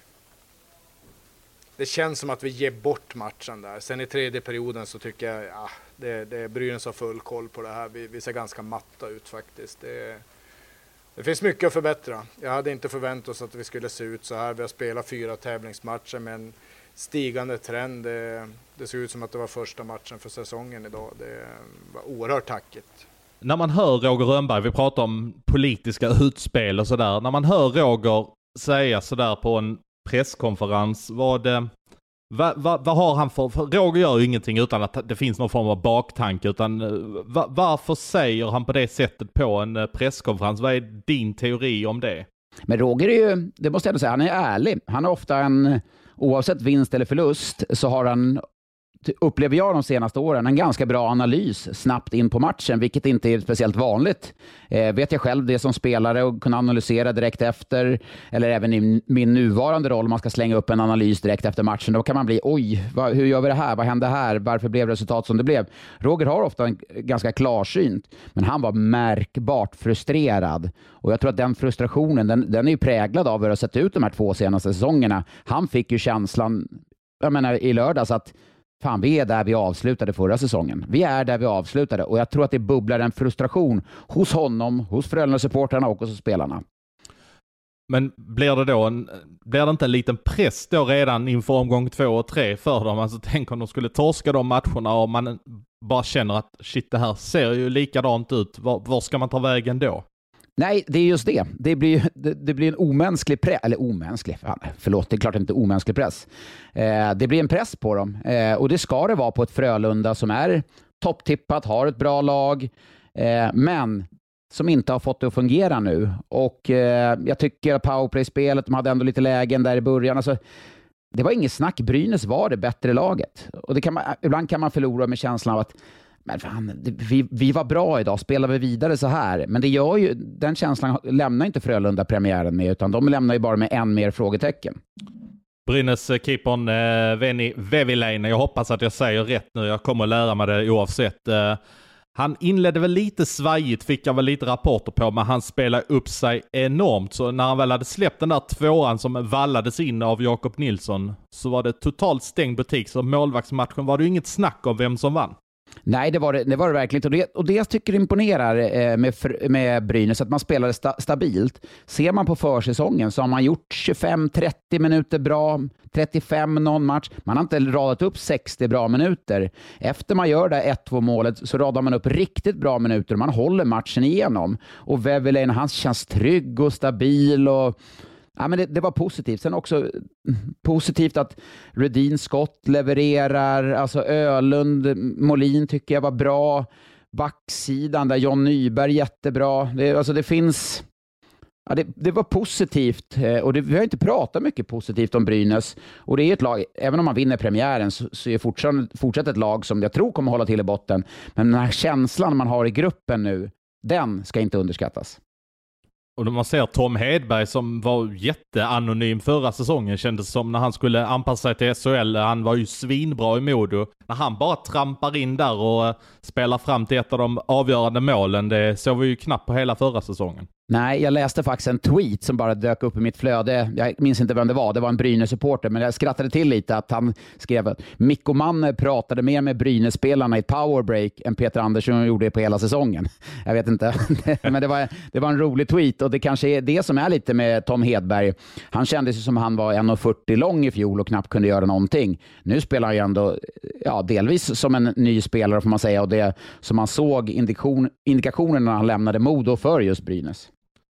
det känns som att vi ger bort matchen där. Sen i tredje perioden så tycker jag ja, det, det, Brynäs har full koll på det här. Vi, vi ser ganska matta ut faktiskt. Det, det finns mycket att förbättra. Jag hade inte förväntat oss att vi skulle se ut så här. Vi har spelat fyra tävlingsmatcher men stigande trend. Det, det ser ut som att det var första matchen för säsongen idag. Det var oerhört tackigt. När man hör Roger Rönnberg, vi pratar om politiska utspel och sådär. När man hör Roger säga sådär på en presskonferens, vad det, vad, vad, vad har han för, för... Roger gör ju ingenting utan att det finns någon form av baktanke. Utan var, varför säger han på det sättet på en presskonferens? Vad är din teori om det? Men Roger är ju, det måste jag ändå säga, han är ärlig. Han är ofta en... Oavsett vinst eller förlust så har han, upplever jag de senaste åren, en ganska bra analys snabbt in på matchen, vilket inte är speciellt vanligt. Eh, vet jag själv det som spelare och kunna analysera direkt efter, eller även i min nuvarande roll, om man ska slänga upp en analys direkt efter matchen, då kan man bli, oj, vad, hur gör vi det här? Vad hände här? Varför blev resultat som det blev? Roger har ofta en ganska klarsynt, men han var märkbart frustrerad. Och jag tror att den frustrationen, den, den är ju präglad av hur det har sett ut de här två senaste säsongerna. Han fick ju känslan, jag menar i lördags, att fan, vi är där vi avslutade förra säsongen. Vi är där vi avslutade. Och jag tror att det bubblar en frustration hos honom, hos Frölunda-supportrarna och hos spelarna. Men blir det då en, blir det inte en liten press då redan inför omgång två och tre för dem? Alltså tänk om de skulle torska de matcherna och man bara känner att shit, det här ser ju likadant ut. Var, var ska man ta vägen då? Nej, det är just det. Det blir, det, det blir en omänsklig press. Eller omänsklig, fan, förlåt, det är klart inte omänsklig press. Eh, det blir en press på dem. Eh, och det ska det vara på ett Frölunda som är topptippat, har ett bra lag, eh, men som inte har fått det att fungera nu. Och eh, jag tycker att powerplay-spelet, de hade ändå lite lägen där i början. Alltså, det var inget snack. Brynäs var det bättre laget. Och det kan man, ibland kan man förlora med känslan av att men fan, vi, vi var bra idag, spelar vi vidare så här. Men det gör ju, den känslan lämnar inte Frölunda premiären med, utan de lämnar ju bara med en mer frågetecken. Brynäs keepern eh, Veni Vehviläinen, jag hoppas att jag säger rätt nu, jag kommer att lära mig det oavsett. Eh, han inledde väl lite svajigt, fick jag väl lite rapporter på, men han spelade upp sig enormt. Så när han väl hade släppt den där tvåan som vallades in av Jakob Nilsson, så var det totalt stängd butik. Så målvaktsmatchen var det ju inget snack om vem som vann. Nej, det var det, det, var det verkligen. Och det, och det jag tycker imponerar eh, med, med Brynäs, att man spelade sta, stabilt. Ser man på försäsongen så har man gjort tjugofem trettio minuter bra, trettiofem någon match. Man har inte radat upp sextio bra minuter. Efter man gör det ett två målet så radar man upp riktigt bra minuter. Man håller matchen igenom. Och Vehviläinen, han känns trygg och stabil och ja, men det, det var positivt. Sen också positivt att Rudin Scott levererar. Alltså Ölund, Molin tycker jag var bra. Backsidan där John Nyberg jättebra. Det, alltså det finns... Ja, det, det var positivt. Och det, vi har inte pratat mycket positivt om Brynäs. Och det är ett lag, även om man vinner premiären så, så är fortsatt, fortsatt ett lag som jag tror kommer hålla till i botten. Men den här känslan man har i gruppen nu, den ska inte underskattas. Och när man ser Tom Hedberg som var jätteanonym förra säsongen, kändes som när han skulle anpassa sig till S H L. Han var ju svinbra i Modo. När han bara trampar in där och spelar fram till ett av de avgörande målen, det såg vi ju knappt på hela förra säsongen. Nej, jag läste faktiskt en tweet som bara dök upp i mitt flöde. Jag minns inte vem det var. Det var en Brynäs-supporter, men jag skrattade till lite att han skrev att Mikko Manne pratade mer med Brynäs-spelarna i ett powerbreak än Peter Andersson gjorde det på hela säsongen. Jag vet inte, men det var, det var en rolig tweet och det kanske är det som är lite med Tom Hedberg. Han kändes ju som han var en komma fyrtio lång i fjol och knappt kunde göra någonting. Nu spelar han ju ändå ja, delvis som en ny spelare får man säga, och det som man såg indikation, indikationen när han lämnade Modo för just Brynäs.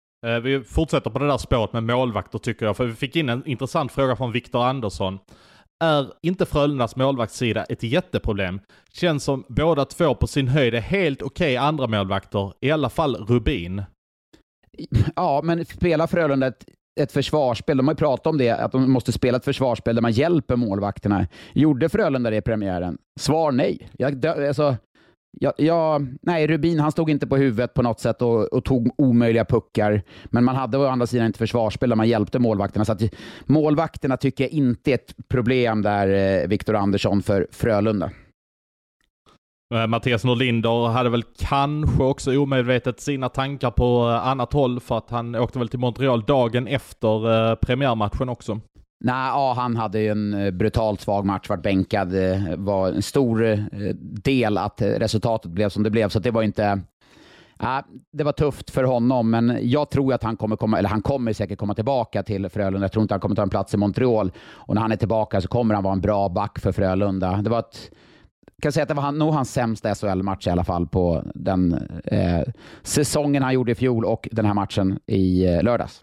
Vi fortsätter på det där spåret med målvakter tycker jag, för vi fick in en intressant fråga från Victor Andersson. är inte Frölundas målvaktssida ett jätteproblem. Känns som båda två på sin höjd är helt okej andra målvakter, i alla fall Rubin. Ja, men spelar Frölunda ett, ett försvarsspel, de har ju pratat om det, att de måste spela ett försvarsspel där man hjälper målvakterna. Gjorde Frölunda det i premiären? Svar nej. Jag, alltså, jag, jag, nej, Rubin han stod inte på huvudet på något sätt och, och tog omöjliga puckar, men man hade å andra sidan inte försvarsspel där man hjälpte målvakterna, så att målvakterna tycker jag inte är ett problem där, Viktor Andersson, för Frölunda. Mattias Norlinder hade väl kanske också omedvetet sina tankar på annat håll, för att han åkte väl till Montreal dagen efter eh, premiärmatchen också. Nej, ja, han hade ju en brutalt svag match, vart bänkad, var en stor del att resultatet blev som det blev, så det var inte, ja, det var tufft för honom, men jag tror att han kommer komma, eller han kommer säkert komma tillbaka till Frölunda. Jag tror inte han kommer ta en plats i Montreal, och när han är tillbaka så kommer han vara en bra back för Frölunda. Det var ett Jag kan säga att det var han, nog hans sämsta S H L-match i alla fall på den eh, säsongen han gjorde i fjol och den här matchen i eh, lördags.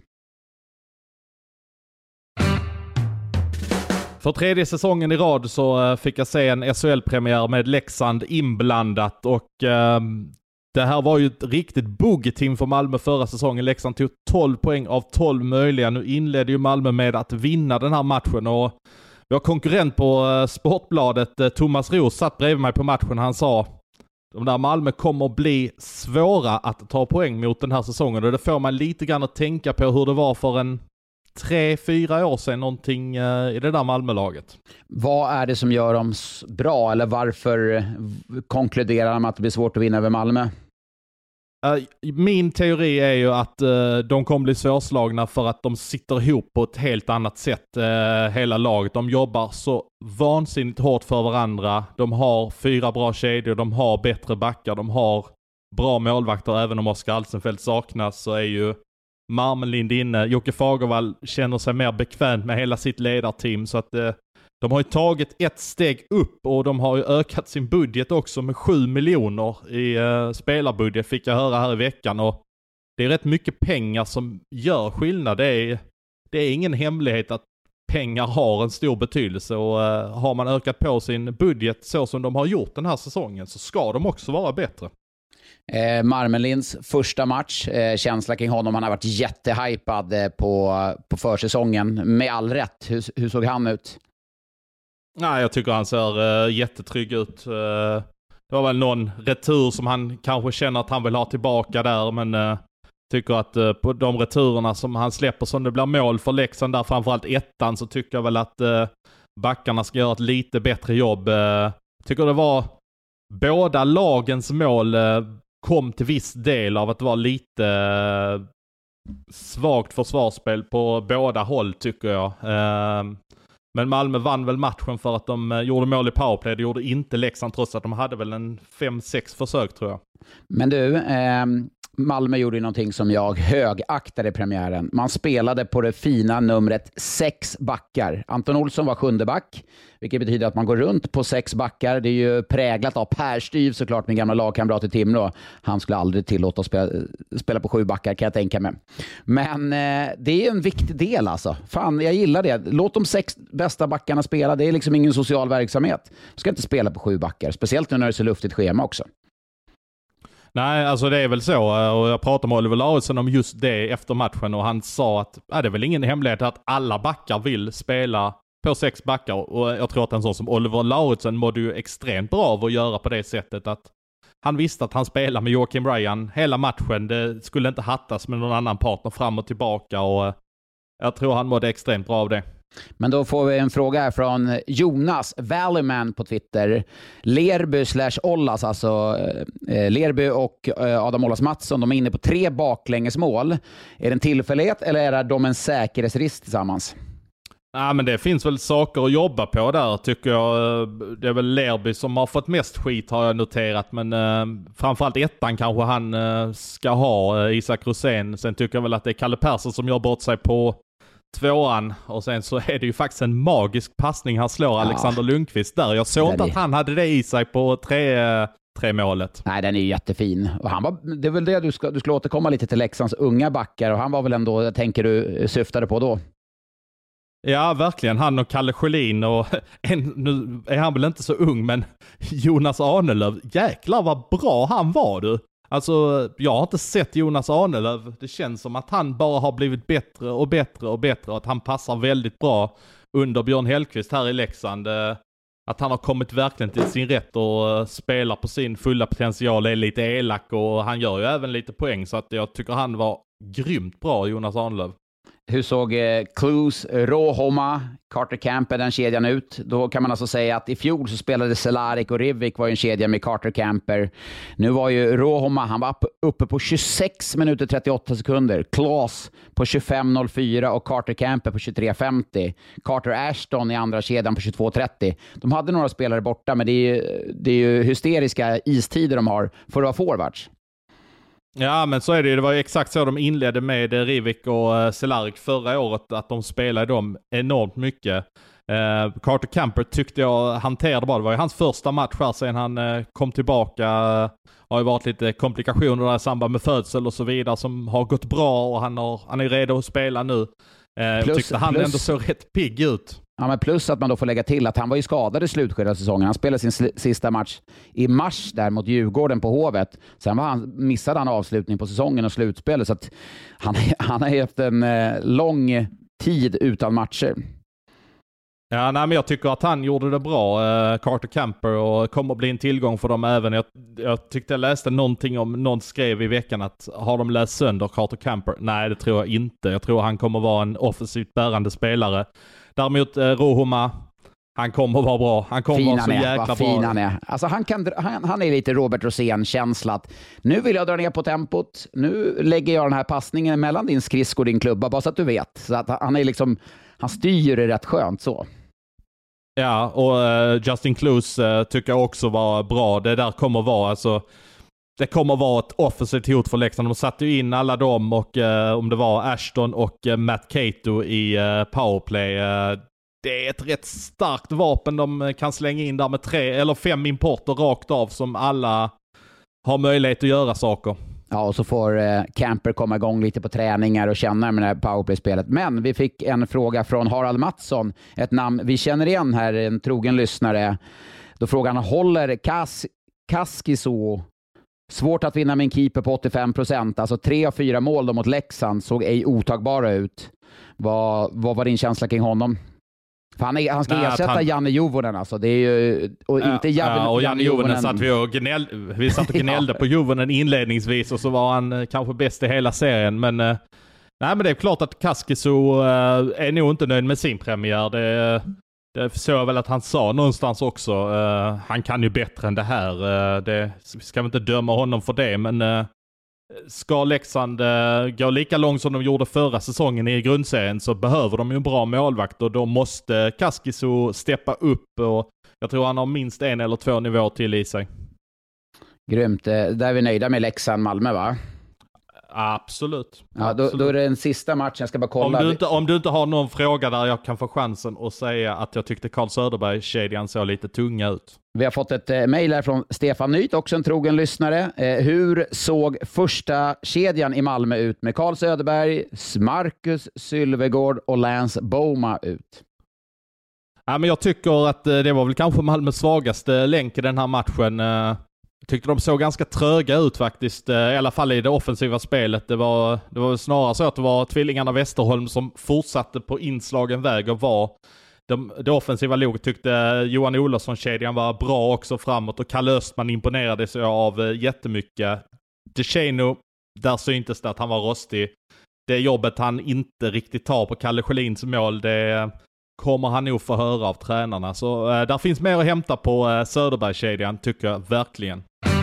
För tredje säsongen i rad så eh, fick jag se en S H L-premiär med Leksand inblandat, och eh, det här var ju ett riktigt boogie-team för Malmö förra säsongen. Leksand tog tolv poäng av tolv möjliga. Nu inledde ju Malmö med att vinna den här matchen, och vi har konkurrent på Sportbladet, Thomas Roos, satt bredvid mig på matchen. Han sa de där Malmö kommer bli svåra att ta poäng mot den här säsongen. Och det får man lite grann att tänka på hur det var för en tre, fyra år sedan någonting i det där Malmö-laget. Vad är det som gör dem bra, eller varför konkluderar de att det blir svårt att vinna över Malmö? Min teori är ju att uh, de kommer bli svårslagna för att de sitter ihop på ett helt annat sätt, uh, hela laget. De jobbar så vansinnigt hårt för varandra. De har fyra bra kedjor, de har bättre backar, de har bra målvakter. Även om Oskar Alsenfelt saknas så är ju Marmelind inne. Jocke Fagervall känner sig mer bekvämt med hela sitt ledarteam, så att uh, de har ju tagit ett steg upp, och de har ju ökat sin budget också med sju miljoner i uh, spelarbudget, fick jag höra här i veckan. Och det är rätt mycket pengar som gör skillnad. Det är, det är ingen hemlighet att pengar har en stor betydelse, och uh, har man ökat på sin budget så som de har gjort den här säsongen, så ska de också vara bättre. Eh, Marmelinds första match, eh, känsla kring honom, han har varit jättehypad eh, på, på försäsongen, med all rätt. Hur, hur såg han ut? Nej, jag tycker han ser uh, jättetrygg ut. Uh, det var väl någon retur som han kanske känner att han vill ha tillbaka där, men uh, tycker att uh, på de returerna som han släpper, som det blir mål för Leksand där, framförallt ettan, så tycker jag väl att uh, backarna ska göra ett lite bättre jobb. Uh, tycker det var båda lagens mål uh, kom till viss del av att det var lite uh, svagt försvarsspel på båda håll, tycker jag. Uh, Men Malmö vann väl matchen för att de uh, gjorde mål i powerplay. Det gjorde inte Leksand, trots att de hade väl en fem sex försök, tror jag. Men du, eh, Malmö gjorde någonting som jag högaktade i premiären. Man spelade på det fina numret sex backar. Anton Olsson var sjunde back, vilket betyder att man går runt på sex backar. Det är ju präglat av Per Styv, såklart, min gamla lagkamrat i Timrå. Han skulle aldrig tillåta att spela, spela på sju backar, kan jag tänka mig. Men eh, det är en viktig del alltså. Fan, jag gillar det. Låt de sex bästa backarna spela. Det är liksom ingen social verksamhet. Du ska inte spela på sju backar, speciellt nu när det är så luftigt schema också. Nej, alltså det är väl så, och jag pratade med Oliver Lauritsen om just det efter matchen, och han sa att ja, det är väl ingen hemlighet att alla backar vill spela på sex backar, och jag tror att en sån som Oliver Lauritsen mådde ju extremt bra av att göra på det sättet, att han visste att han spelade med Joakim Ryan hela matchen. Det skulle inte hattas med någon annan partner fram och tillbaka, och jag tror han mådde extremt bra av det. Men då får vi en fråga här från Jonas Valleyman på Twitter. Lerby slash Ollas, alltså eh, Lerby och eh, Adam Ollas Mattsson, de är inne på tre baklängesmål. Är det en tillfällighet, eller är de en säkerhetsrisk tillsammans? Ja, men det finns väl saker att jobba på där, tycker jag. Det är väl Lerby som har fått mest skit, har jag noterat. Men eh, framförallt ettan kanske han eh, ska ha, eh, Isak Rosén. Sen tycker jag väl att det är Kalle Persson som gör bort sig på tvåan, och sen så är det ju faktiskt en magisk passning han slår, ja. Alexander Lundqvist där. Jag såg inte att han hade det i sig på tre, tre målet. Nej, den är ju jättefin. Och han var, det är väl det du ska, du ska återkomma lite till Leksands unga backar, och han var väl ändå, tänker du, syftade på då? Ja, verkligen. Han och Kalle Sjölin och en, nu är han väl inte så ung, men Jonas Ahnelöv, jäklar vad bra han var du. Alltså, jag har inte sett Jonas Ahnelöv. Det känns som att han bara har blivit bättre och bättre och bättre och att han passar väldigt bra under Björn Hellkvist här i Leksand. Att han har kommit verkligen till sin rätt och spelar på sin fulla potential, är lite elak och han gör ju även lite poäng, så att jag tycker han var grymt bra, Jonas Ahnelöv. Hur såg eh, Klus, Rohoma, Carter Camper, den kedjan ut? Då kan man alltså säga att i fjol så spelade Cehlárik och Rivik var ju en kedja med Carter Camper. Nu var ju Rohoma, han var uppe på tjugosex minuter trettioåtta sekunder. Klas på tjugofem noll fyra och Carter Camper på tjugotre femtio. Carter Ashton i andra kedjan på tjugotvå trettio. De hade några spelare borta, men det är ju, det är ju hysteriska istider de har för att vara forwards. Ja, men så är det ju. Det var ju exakt så de inledde med Rivik och Cehlárik förra året, att de spelade dem enormt mycket. Eh, Carter Camper tyckte jag hanterade bra. Det var ju hans första match här sen han eh, kom tillbaka. Det har ju varit lite komplikationer där i samband med födsel och så vidare som har gått bra och han, har, han är redo att spela nu. Eh, plus, tyckte han plus, ändå såg rätt pigg ut. Ja, men plus att man då får lägga till att han var ju skadad i slutskedet av säsongen. Han spelade sin sl- sista match i mars där mot Djurgården på Hovet. Sen var han, missade han avslutning på säsongen och slutspelet, så att han, han har haft en eh, lång tid utan matcher. Ja, nej, men jag tycker att han gjorde det bra, eh, Carter Camper, och kommer att bli en tillgång för dem även. Jag, jag tyckte jag läste någonting om, någon skrev i veckan att har de läst sönder Carter Camper? Nej, det tror jag inte. Jag tror han kommer vara en offensivt bärande spelare. Däremot eh, Rohoma, han kommer att vara bra. Han kommer fin vara så är, jäkla bra. Fin han är. Alltså han, kan, han, han är lite Robert Rosén-känsla. Nu vill jag dra ner på tempot. Nu lägger jag den här passningen mellan din skridsko och din klubba, bara så att du vet. Så att han är liksom, han styr det rätt skönt så. Ja, och uh, Justin Klus uh, tycker jag också var bra. Det där kommer vara, alltså, det kommer vara ett offensivt hot för Leksand. De satte ju in alla dem och uh, om det var Ashton och uh, Matt Cato i uh, powerplay. Uh, det är ett rätt starkt vapen de kan slänga in där med tre eller fem importer rakt av som alla har möjlighet att göra saker. Ja, och så får eh, Camper komma igång lite på träningar och känna med det här powerplay-spelet. Men vi fick en fråga från Harald Mattsson, ett namn vi känner igen här, en trogen lyssnare. Då frågan, håller Kas- Kaskiso svårt att vinna med en keeper på åttiofem procent? Alltså tre av fyra mål då mot Leksand såg ej otagbara ut. Vad, vad var din känsla kring honom? För han, är, han ska Nej, ersätta han... Janne Juvonen alltså. Det är ju, och ja, inte Janne, ja, och Janne Juvonen, Juvonen satt vi och gnäll, vi satt och gnällde ja. på Juvonen inledningsvis och så var han eh, kanske bäst i hela serien. Men, eh, nej, men det är klart att Kaskiso eh, är nog inte nöjd med sin premiär. Det, det såg jag väl att han sa någonstans också. Eh, han kan ju bättre än det här. Eh, det ska vi inte döma honom för det, men eh, ska Leksand uh, gå lika långt som de gjorde förra säsongen i grundserien så behöver de ju en bra målvakt och då måste Kaskiso steppa upp och jag tror han har minst en eller två nivåer till i sig. Grymt. Där är vi nöjda med Leksand-Malmö, va? Absolut. Ja, då, då är det en sista match. Jag ska bara kolla. Om du, inte, om du inte har någon fråga där jag kan få chansen att säga att jag tyckte Carl Söderberg-kedjan såg lite tunga ut. Vi har fått ett eh, mejl här från Stefan Nyt, också en trogen lyssnare. Eh, hur såg första kedjan i Malmö ut med Carl Söderberg, Marcus Sylvegård och Lance Boma ut? Ja, men jag tycker att eh, det var väl kanske Malmös svagaste länk i den här matchen. Eh, Jag tyckte de såg ganska tröga ut faktiskt, i alla fall i det offensiva spelet. Det var, det var snarare så att det var tvillingarna Westerholm som fortsatte på inslagen väg och var de, det offensiva loget. Tyckte Johan Olofsson-kedjan var bra också framåt och Kalle Östman imponerade sig av jättemycket. DeShano, där syntes det att han var rostig. Det jobbet han inte riktigt tar på Kalle Sjölins mål, det kommer han nog få höra av tränarna. Så äh, där finns mer att hämta på äh, Söderberg-kedjan, tycker jag verkligen.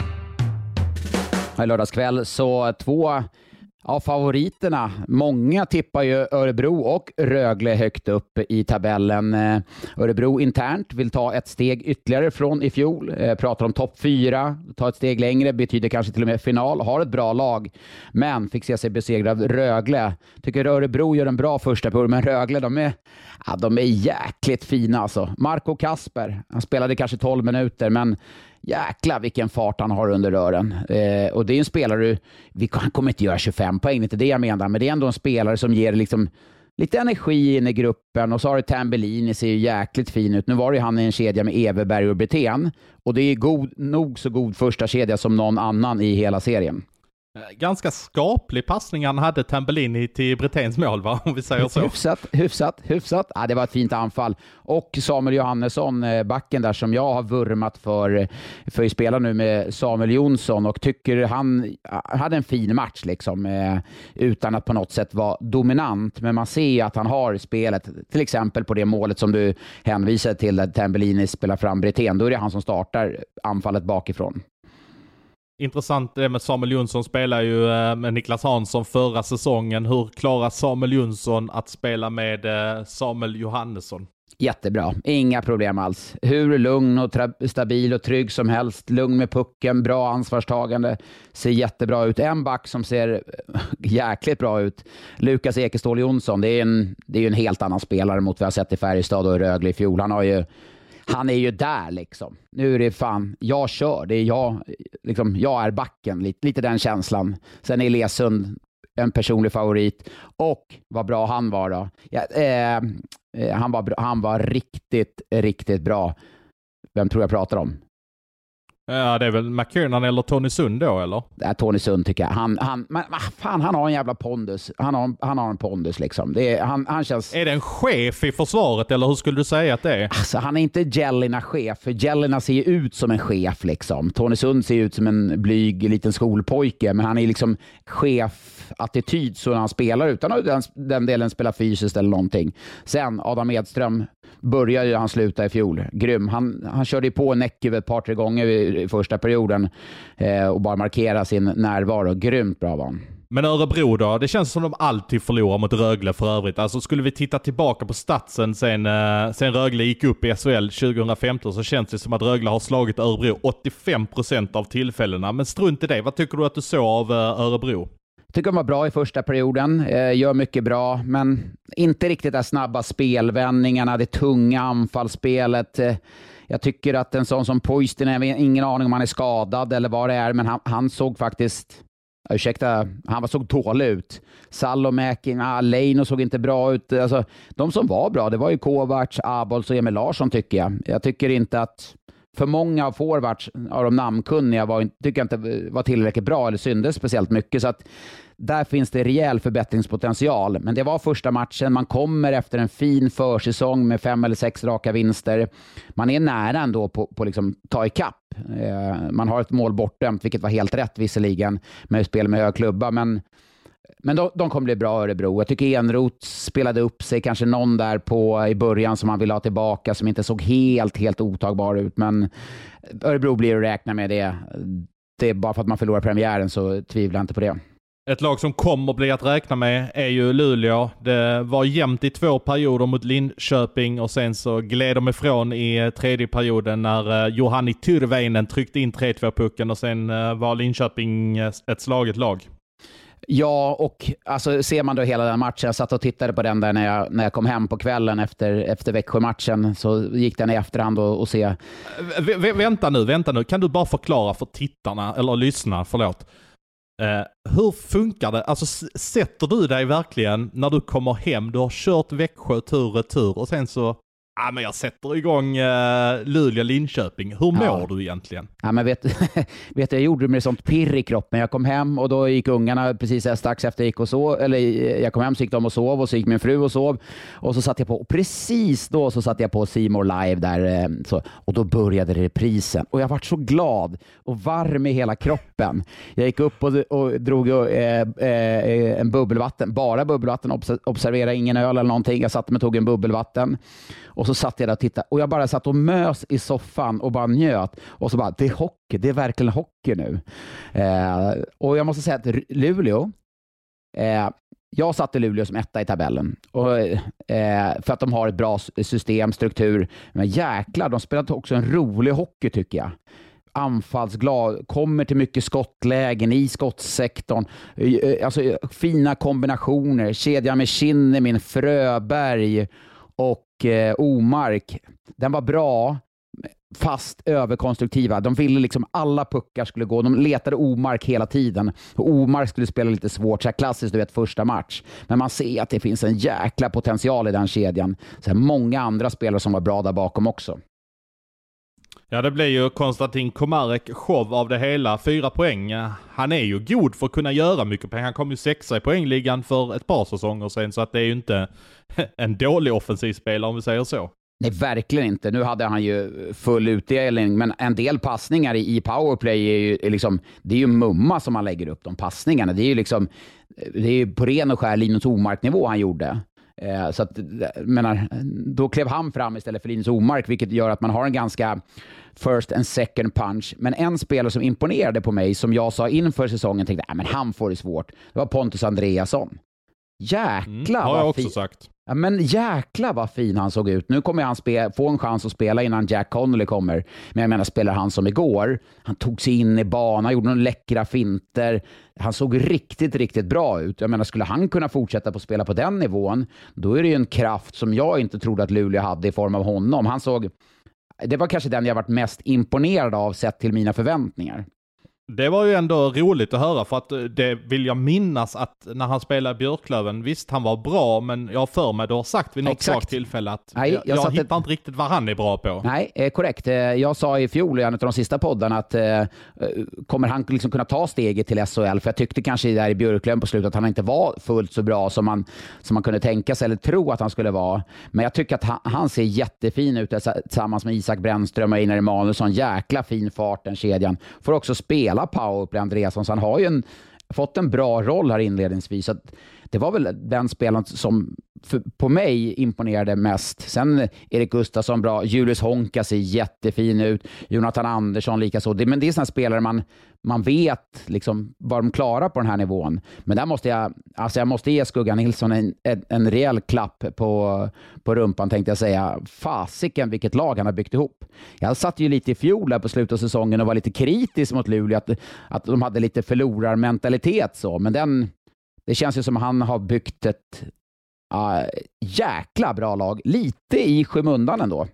I lördagskväll så två av favoriterna. Många tippar ju Örebro och Rögle högt upp i tabellen. Örebro internt vill ta ett steg ytterligare från i fjol. Pratar om topp fyra, ta ett steg längre, betyder kanske till och med final. Har ett bra lag, men fick se sig besegrad av Rögle. Tycker Örebro gör en bra första pur, men Rögle, de är, ja, de är jäkligt fina alltså. Marco Kasper, han spelade kanske tolv minuter, men jäkla vilken fart han har under rören. Eh, och det är en spelare, vi kan, kommer inte göra tjugofem poäng, inte det jag menar, men det är ändå en spelare som ger liksom lite energi in i gruppen, och så har du Tambellini, ser ju jäkligt fin ut. Nu var det han i en kedja med Everberg och Brithén, och det är god, nog så god första kedja som någon annan i hela serien. Ganska skaplig passning han hade, Tambellini, till Brithéns mål, va? Om vi säger så. Hyfsat, hyfsat, hyfsat. Ja, det var ett fint anfall. Och Samuel Johannesson, backen där som jag har vurmat för, för att spela nu med Samuel Jonsson, och tycker han hade en fin match liksom, utan att på något sätt vara dominant. Men man ser att han har spelet, till exempel på det målet som du hänvisade till, där Tambellini spelar fram Brithén. Då är det han som startar anfallet bakifrån. Intressant det med Samuel Jonsson, spelar ju med Niklas Hansson förra säsongen. Hur klarar Samuel Jonsson att spela med Samuel Johannesson? Jättebra, inga problem alls. Hur lugn och tra- stabil och trygg som helst. Lugn med pucken, bra ansvarstagande. Ser jättebra ut. En back som ser jäkligt bra ut, Lukas Ekeståhl Jonsson. Det är en, det är en helt annan spelare mot vad jag har sett i Färjestad och Rögle i fjol. Han har ju Han är ju där liksom. Nu är det fan, jag kör. Det är jag, liksom, jag är backen. Lite, lite den känslan. Sen är Lesund en personlig favorit. Och vad bra han var då. Ja, eh, han, var, han var riktigt, riktigt bra. Vem tror jag pratar om? Ja, det är väl McKinnon eller Tony Sund då, eller? Det är Tony Sund tycker jag. Han, han, men, fan, han har en jävla pondus. Han har, han har en pondus liksom. Det är, han, han känns... Är det en chef i försvaret, eller hur skulle du säga att det är? Alltså, han är inte Jelena-chef. För Jelena ser ju ut som en chef liksom. Tony Sund ser ut som en blyg liten skolpojke. Men han är liksom chef-attityd så när han spelar, utan att den, den delen spelar fysiskt eller någonting. Sen Adam Edström började ju han sluta i fjol. Grym. Han, han körde på Näcke ett par, tre gånger i första perioden eh, och bara markera sin närvaro. Grymt bra var han. Men Örebro då? Det känns som de alltid förlorar mot Rögle för övrigt. Alltså skulle vi titta tillbaka på statsen sen, eh, sen Rögle gick upp i S H L tjugohundrafemton, så känns det som att Rögle har slagit Örebro åttiofem procent av tillfällena. Men strunt i det. Vad tycker du att du såg av eh, Örebro? Jag tycker de var bra i första perioden, eh, gör mycket bra, men inte riktigt där snabba spelvändningarna, det tunga anfallsspelet. Eh, jag tycker att en sån som Poistin, jag har ingen aning om han är skadad eller vad det är, men han, han såg faktiskt, ursäkta, han såg dålig ut. Salomäki, ah, Leino såg inte bra ut. Alltså, de som var bra, det var ju Kovacs, Abols och Emil Larsson tycker jag. Jag tycker inte att för många av forwards av de namnkunniga var, tycker jag inte var tillräckligt bra eller syndes speciellt mycket, så att där finns det rejäl förbättringspotential. Men det var första matchen, man kommer efter en fin försäsong med fem eller sex raka vinster. Man är nära ändå på, på liksom ta i kapp. Eh, man har ett mål bortdömt, vilket var helt rätt visserligen med spel med hög klubba, men Men de, de kommer bli bra Örebro. Jag tycker Enroth spelade upp sig, kanske någon där på i början som man vill ha tillbaka, som inte såg helt, helt otagbar ut. Men Örebro blir att räkna med det. Det är bara för att man förlorar premiären, så tvivlar jag inte på det. Ett lag som kommer bli att räkna med är ju Luleå. Det var jämnt i två perioder mot Linköping och sen så gled de ifrån i tredje perioden när Johanni Tyrväinen tryckte in tre två-pucken och sen var Linköping ett slaget lag. Ja, och alltså, ser man då hela den matchen, jag satt och tittade på den där när jag, när jag kom hem på kvällen efter, efter Växjö-matchen, så gick den i efterhand och, och se. V- v- vänta nu, vänta nu. Kan du bara förklara för tittarna, eller lyssna, förlåt. Eh, hur funkar det? Alltså s- sätter du dig verkligen när du kommer hem, du har kört Växjö tur retur och sen så ja, men jag sätter igång uh, Luleå-Linköping. Hur mår ja. du egentligen? Ja, men vet, vet jag gjorde det med sånt pirr i kroppen. Jag kom hem och då gick ungarna precis strax efter jag gick och sov. Eller jag kom hem så gick de och sov och så gick min fru och sov. Och så satt jag på, och precis då så satt jag på C More Live där. Så, och då började reprisen. Och jag var så glad och varm i hela kroppen. Jag gick upp och, och drog eh, eh, en bubbelvatten. Bara bubbelvatten. Obs- observera ingen öl eller någonting. Jag satt med och tog en bubbelvatten. Och så satt jag där och tittade. Och jag bara satt och mös i soffan och bara njöt. Och så bara, det är hockey. Det är verkligen hockey nu. Eh, och jag måste säga att Luleå, eh, jag satte Luleå som etta i tabellen. Och, eh, för att de har ett bra system, struktur. Men jäklar, de spelar också en rolig hockey tycker jag. Anfallsglad, kommer till mycket skottlägen i skottsektorn. Alltså fina kombinationer. Kedja med Kinnemin, Fröberg och eh, Omark. Den var bra. fast överkonstruktiva. De ville liksom alla puckar skulle gå. De letade Omark hela tiden. Och Omark skulle spela lite svårt. Så här klassiskt, du vet, första match. Men man ser att det finns en jäkla potential i den kedjan. Så här många andra spelare som var bra där bakom också. Ja, det blir ju Konstantin Komarek show av det hela. Fyra poäng. Han är ju god för att kunna göra mycket poäng. Han kom ju sexa i poängligan för ett par säsonger sedan. Så att det är ju inte en dålig offensiv spelare om vi säger så. Nej, verkligen inte. Nu hade han ju full utdelning, men en del passningar i, i powerplay är ju är liksom, det är ju mumma som han lägger upp de passningarna. Det är ju liksom, det är ju på ren och skär Linus Omark-nivå han gjorde. Eh, så att, menar, då klev han fram istället för Linus Omark, vilket gör att man har en ganska first and second punch. Men en spelare som imponerade på mig, som jag sa inför säsongen, tänkte, nej men han får det svårt. Det var Pontus Andreasson. Jäkla mm, har jag också fin. sagt. Ja, men jäkla vad fin han såg ut. Nu kommer han spe- få en chans att spela innan Jack Connolly kommer. Men jag menar, spelar han som igår. Han tog sig in i banan, gjorde några läckra finter. Han såg riktigt, riktigt bra ut. Jag menar, skulle han kunna fortsätta på att spela på den nivån, då är det ju en kraft som jag inte trodde att Luleå hade i form av honom. Han såg... Det var kanske den jag varit mest imponerad av sett till mina förväntningar. Det var ju ändå roligt att höra, för att det vill jag minnas att när han spelade Björklöven, visst han var bra, men jag har för mig, du har sagt vid något svagt tillfälle att Nej, jag, jag, jag hittar ett... inte riktigt vad han är bra på. Nej, eh, korrekt. Eh, jag sa i fjol i en av de sista poddarna att eh, kommer han liksom kunna ta steget till S H L, för jag tyckte kanske där i Björklöven på slutet att han inte var fullt så bra som man, som man kunde tänka sig eller tro att han skulle vara. Men jag tycker att han, han ser jättefin ut tillsammans med Isak Brännström och Einar Emanuelsson. Jäkla fin fart den kedjan. Får också spela powerplay Andreasson, så han har ju en, fått en bra roll här inledningsvis. Så att det var väl den spelaren som för, på mig imponerade mest. Sen Erik Gustafsson bra, Julius Honka ser jättefin ut, Jonathan Andersson lika så. Det, men det är sådana spelare man, man vet liksom vad de klarar på den här nivån. Men där måste jag, alltså jag måste ge Skugga Nilsson en, en, en rejäl klapp på, på rumpan, tänkte jag säga. Fasiken vilket lag han har byggt ihop. Jag satt ju lite i fjol där på slutet av säsongen och var lite kritisk mot Luleå, att, att de hade lite förlorarmentalitet så. Men den, det känns ju som att han har byggt ett uh, jäkla bra lag. Lite i skymundan ändå.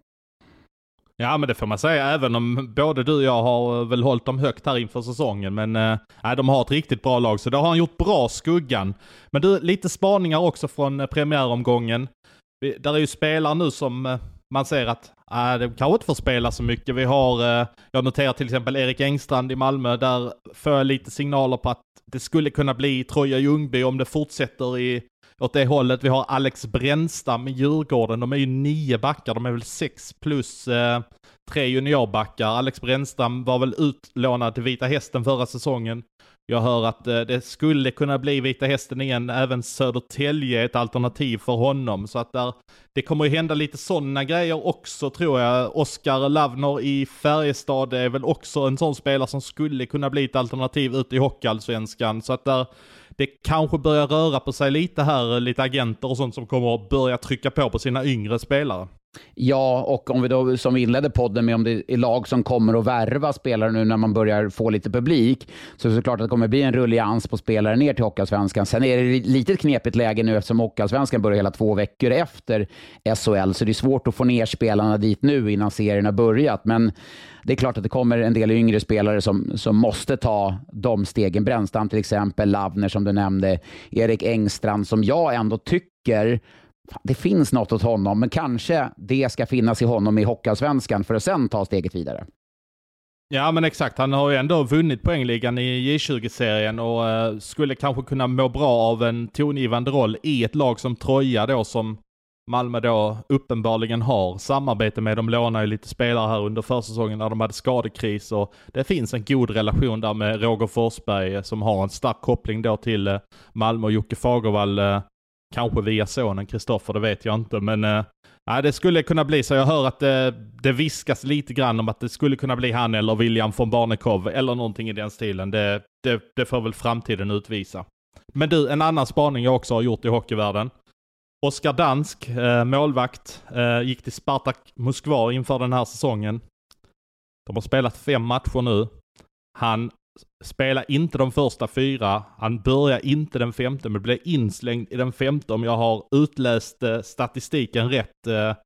Ja, men det får man säga, även om både du och jag har väl hållit dem högt här inför säsongen. Men äh, de har ett riktigt bra lag, så det har han gjort bra, Skuggan. Men du, lite spaningar också från äh, premiäromgången. Vi, där är ju spelare nu som äh, man ser att äh, de kanske inte får spela så mycket. Vi har, äh, jag noterar till exempel Erik Engstrand i Malmö. Där får jag lite signaler på att det skulle kunna bli Troja Ljungby om det fortsätter i åt det hållet. Vi har Alex Brännstam i Djurgården. De är ju nio backar. De är väl sex plus eh, tre juniorbackar. Alex Brännstam var väl utlånad till Vita Hästen förra säsongen. Jag hör att eh, det skulle kunna bli Vita Hästen igen. Även Södertälje är ett alternativ för honom. Så att där, det kommer ju hända lite sådana grejer också, tror jag. Oskar Lavner i Färjestad är väl också en sån spelare som skulle kunna bli ett alternativ ut i Hockeyallsvenskan. Så att där, det kanske börjar röra på sig lite här, lite agenter och sånt som kommer att börja trycka på på sina yngre spelare. Ja, och om vi då, som vi inledde podden med, om det är lag som kommer att värva spelare nu när man börjar få lite publik, så är det klart att det kommer bli en rullians på spelare ner till Hockeyallsvenskan. Sen är det lite knepigt läge nu eftersom Hockeyallsvenskan börjar hela två veckor efter S H L, så det är svårt att få ner spelarna dit nu innan serien har börjat. Men det är klart att det kommer en del yngre spelare som, som måste ta de stegen. Brännstam till exempel, Lavner som du nämnde, Erik Engstrand som jag ändå tycker det finns något åt honom, men kanske det ska finnas i honom i Hockeyallsvenskan för att sen ta steget vidare. Ja, men exakt. Han har ju ändå vunnit poängligan i J tjugo-serien och uh, skulle kanske kunna må bra av en tongivande roll i ett lag som Troja då, som Malmö då uppenbarligen har samarbete med. De lånar ju lite spelare här under försäsongen när de hade skadekris, och det finns en god relation där med Roger Forsberg som har en stark koppling då till uh, Malmö, och Jocke Fagervall uh, kanske via sonen Kristoffer, det vet jag inte. Men äh, det skulle kunna bli så. Jag hör att det, det viskas lite grann om att det skulle kunna bli han eller William von Barnekow eller någonting i den stilen. Det, det, det får väl framtiden utvisa. Men du, en annan spaning jag också har gjort i hockeyvärlden. Oskar Dansk, äh, målvakt, äh, gick till Spartak Moskva inför den här säsongen. De har spelat fem matcher nu. Han spelar inte de första fyra. Han börjar inte den femte, men blir inslängd i den femte om jag har utläst eh, statistiken rätt. Eh,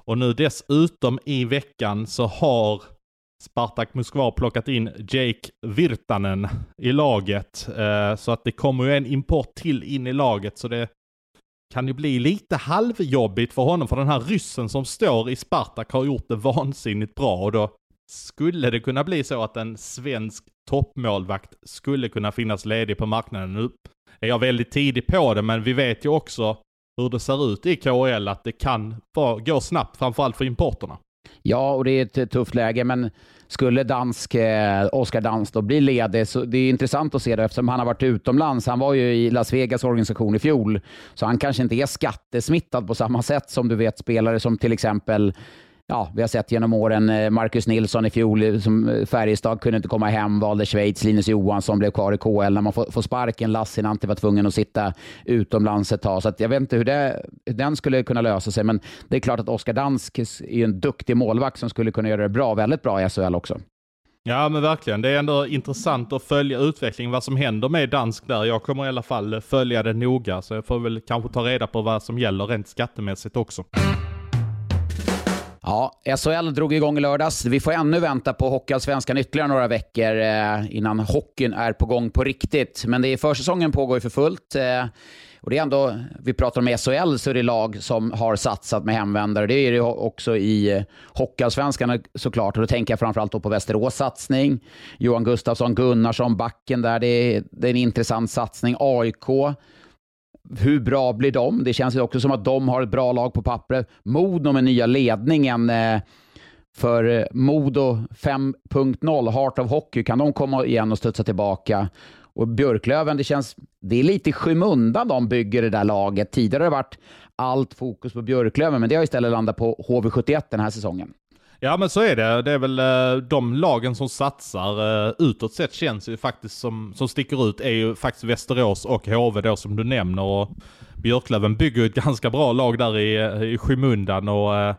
Och nu dessutom i veckan så har Spartak Moskva plockat in Jake Virtanen i laget. Eh, så att det kommer ju en import till in i laget, så det kan ju bli lite halvjobbigt för honom. För den här ryssen som står i Spartak har gjort det vansinnigt bra, och då skulle det kunna bli så att en svensk toppmålvakt skulle kunna finnas ledig på marknaden. Nu är jag väldigt tidig på det, men vi vet ju också hur det ser ut i K H L, att det kan gå snabbt, framförallt för importerna. Ja, och det är ett tufft läge, men skulle dansk eh, Oskar Dans då bli ledig, så det är intressant att se det eftersom han har varit utomlands. Han var ju i Las Vegas organisation i fjol, så han kanske inte är skattesmittad på samma sätt som du vet spelare som till exempel, ja, vi har sett genom åren Marcus Nilsson i fjol som Färjestad kunde inte komma hem, valde Schweiz, Linus Johansson blev kvar i K H L när man får, får sparken, Lassinantti var tvungen att sitta utomlands ett tag, så att jag vet inte hur, det, hur den skulle kunna lösa sig, men det är klart att Oskar Dansk är en duktig målvakt som skulle kunna göra det bra, väldigt bra i S H L också. Ja, men verkligen. Det är ändå intressant att följa utvecklingen, vad som händer med Dansk där. Jag kommer i alla fall följa det noga, så jag får väl kanske ta reda på vad som gäller rent skattemässigt också. Ja, S H L drog igång i lördags. Vi får ännu vänta på Hockeyallsvenskan ytterligare några veckor eh, innan hockeyn är på gång på riktigt. Men det är försäsongen pågår ju för fullt. Eh, och det är ändå, vi pratar om S H L, så är det lag som har satsat med hemvändare. Det är det också i eh, Hockeyallsvenskan såklart. Och då tänker jag framförallt då på Västerås satsning. Johan Gustafsson, Gunnarsson, backen där. Det är, det är en intressant satsning. A I K. Hur bra blir de? Det känns ju också som att de har ett bra lag på pappret. Modo med nya ledningen eh, för Modo fem punkt noll, Heart of Hockey. Kan de komma igen och studsa tillbaka? Och Björklöven, det känns, det är lite skymundan de bygger det där laget. Tidigare har det varit allt fokus på Björklöven, men det har istället landat på H V sjuttioett den här säsongen. Ja, men så är det. Det är väl uh, de lagen som satsar uh, utåt sett känns ju faktiskt som, som sticker ut är ju faktiskt Västerås och H V då som du nämner, och Björklöven bygger ett ganska bra lag där i, i skymundan, och uh,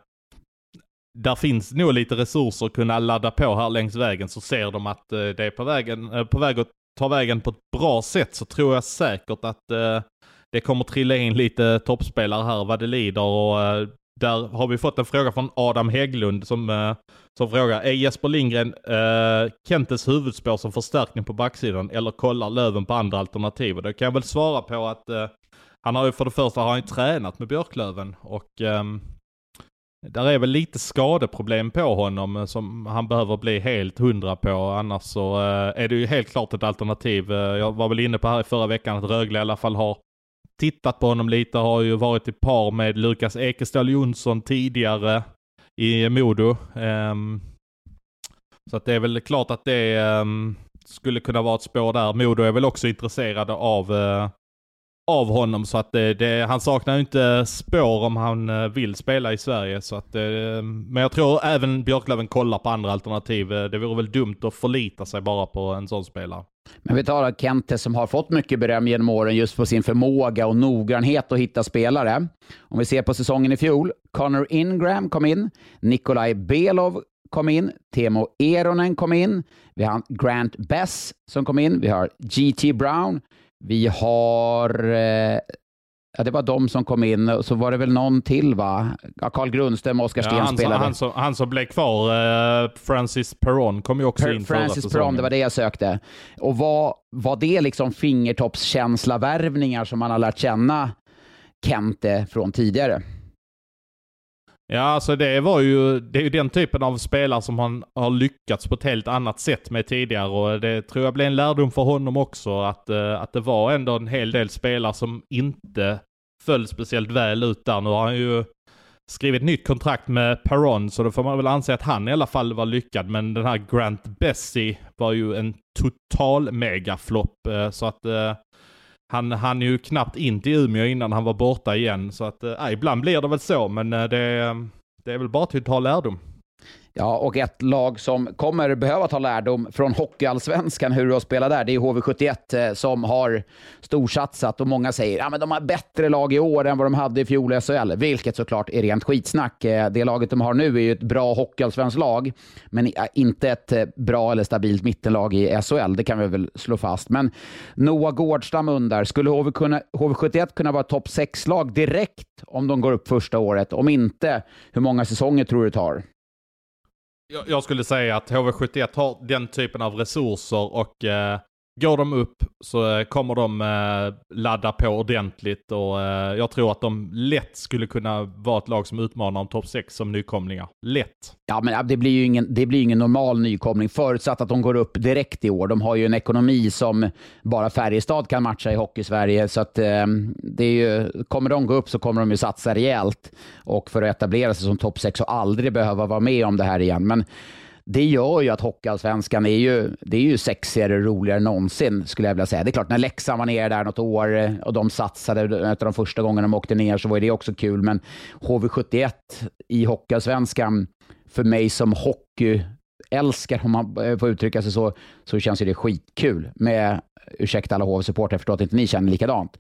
där finns nog lite resurser att kunna ladda på här längs vägen, så ser de att uh, det är på, vägen, uh, på väg att ta vägen på ett bra sätt, så tror jag säkert att uh, det kommer trilla in lite toppspelare här vad det lider, och uh, där har vi fått en fråga från Adam Hägglund som, uh, som frågar: är Jesper Lindgren uh, Kentes huvudspår som förstärkning på backsidan, eller kollar Löven på andra alternativ? Och det kan jag väl svara på att uh, han har ju för det första har han ju tränat med Björklöven, och um, där är väl lite skadeproblem på honom som han behöver bli helt hundra på, annars så uh, är det ju helt klart ett alternativ. Uh, jag var väl inne på här i förra veckan att Rögle i alla fall har tittat på honom lite, har ju varit i par med Lukas Ekeståhl Jonsson tidigare i Modo. Um, så att det är väl klart att det um, skulle kunna vara ett spår där. Modo är väl också intresserade av, uh, av honom, så att det, det, han saknar ju inte spår om han uh, vill spela i Sverige. Så att, uh, men jag tror även Björklöven kollar på andra alternativ. Det vore väl dumt att förlita sig bara på en sån spelare. Men vi tar Kente som har fått mycket beröm genom åren just på sin förmåga och noggrannhet att hitta spelare. Om vi ser på säsongen i fjol, Connor Ingram kom in, Nikolaj Belov kom in, Temo Eronen kom in, vi har Grant Bess som kom in, vi har G T Brown, vi har eh, ja, det var de som kom in, och så var det väl någon till va? Ja, Carl Grundström och Oskar Sten ja, han spelade. Som, han, som, han som blev kvar, uh, Francis Perron, kom ju också per, in förra Francis säsongen. Perron, det var det jag sökte. Och var, var det liksom fingertoppskänsla värvningar som man har lärt känna Kente från tidigare? Ja, alltså det var ju, det är ju den typen av spelare som han har lyckats på ett helt annat sätt med tidigare, och det tror jag blev en lärdom för honom också, att, uh, att det var ändå en hel del spelare som inte föll speciellt väl ut där. Nu har han ju skrivit nytt kontrakt med Perron, så då får man väl anse att han i alla fall var lyckad, men den här Grant Bessie var ju en total megaflopp, uh, så att uh, Han hann ju knappt in till Umeå innan han var borta igen. Så att, äh, ibland blir det väl så, men det, det är väl bara till att ta lärdom. Ja, och ett lag som kommer behöva ta lärdom från Hockeyallsvenskan, hur de spelar där, det är H V sjuttioett eh, som har storsatsat, och många säger ja, men de har bättre lag i år än vad de hade i fjol i S H L, vilket såklart är rent skitsnack. Eh, det laget de har nu är ju ett bra Hockeyallsvensk lag, men inte ett eh, bra eller stabilt mittenlag i S H L, det kan vi väl slå fast. Men Noah Gårdstam undrar, skulle H V, kunna, H V sjuttioett kunna vara topp sex-lag direkt om de går upp första året? Om inte, hur många säsonger tror du det tar? Jag skulle säga att H V sjuttioett har den typen av resurser, och eh, går de upp så kommer de eh, ladda på ordentligt, och eh, jag tror att de lätt skulle kunna vara ett lag som utmanar om topp sex som nykomlingar. Lätt. Ja, men det blir ju ingen, det blir ingen normal nykomling, förutsatt att de går upp direkt i år. De har ju en ekonomi som bara Färjestad kan matcha i Hockey-Sverige, så att eh, det är ju, kommer de gå upp så kommer de ju satsa rejält, och för att etablera sig som topp sex och aldrig behöva vara med om det här igen. Men det gör ju att Hockeyallsvenskan är ju, det är ju sexigare och roligare än någonsin, skulle jag vilja säga. Det är klart, när Leksand var ner där något år och de satsade efter de första gångerna de åkte ner, så var det också kul. Men H V sjuttioett i Hockeyallsvenskan, för mig som hockeyälskare, om man får uttrycka sig så, så känns ju det skitkul. Med, ursäkta alla H V-supporter, jag förstår att inte ni känner likadant.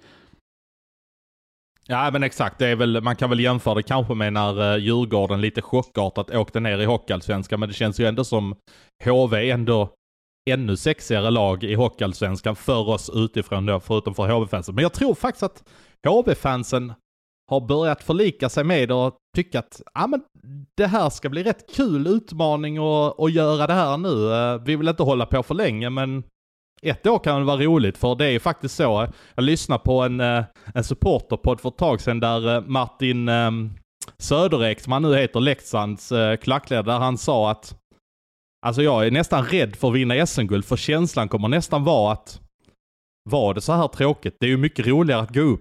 Ja, men exakt. Det är väl, man kan väl jämföra det kanske med när uh, Djurgården lite chockartat åkte ner i Hockeyallsvenskan, men det känns ju ändå som H V ändå ännu sexigare lag i Hockeyallsvenskan för oss utifrån då, förutom för H V-fansen. Men jag tror faktiskt att H V-fansen har börjat förlika sig med och tycka att ah, men det här ska bli rätt kul utmaning att, att göra det här nu. Uh, vi vill inte hålla på för länge, men ett år kan det vara roligt, för det är ju faktiskt så. Jag lyssnade på en, en supporterpodd för ett tag sedan där Martin um, Söderek, som han nu heter, Leksands uh, klackledare, han sa att alltså jag är nästan rädd för att vinna S M-guld, för känslan kommer nästan vara att var det så här tråkigt? Det är ju mycket roligare att gå upp.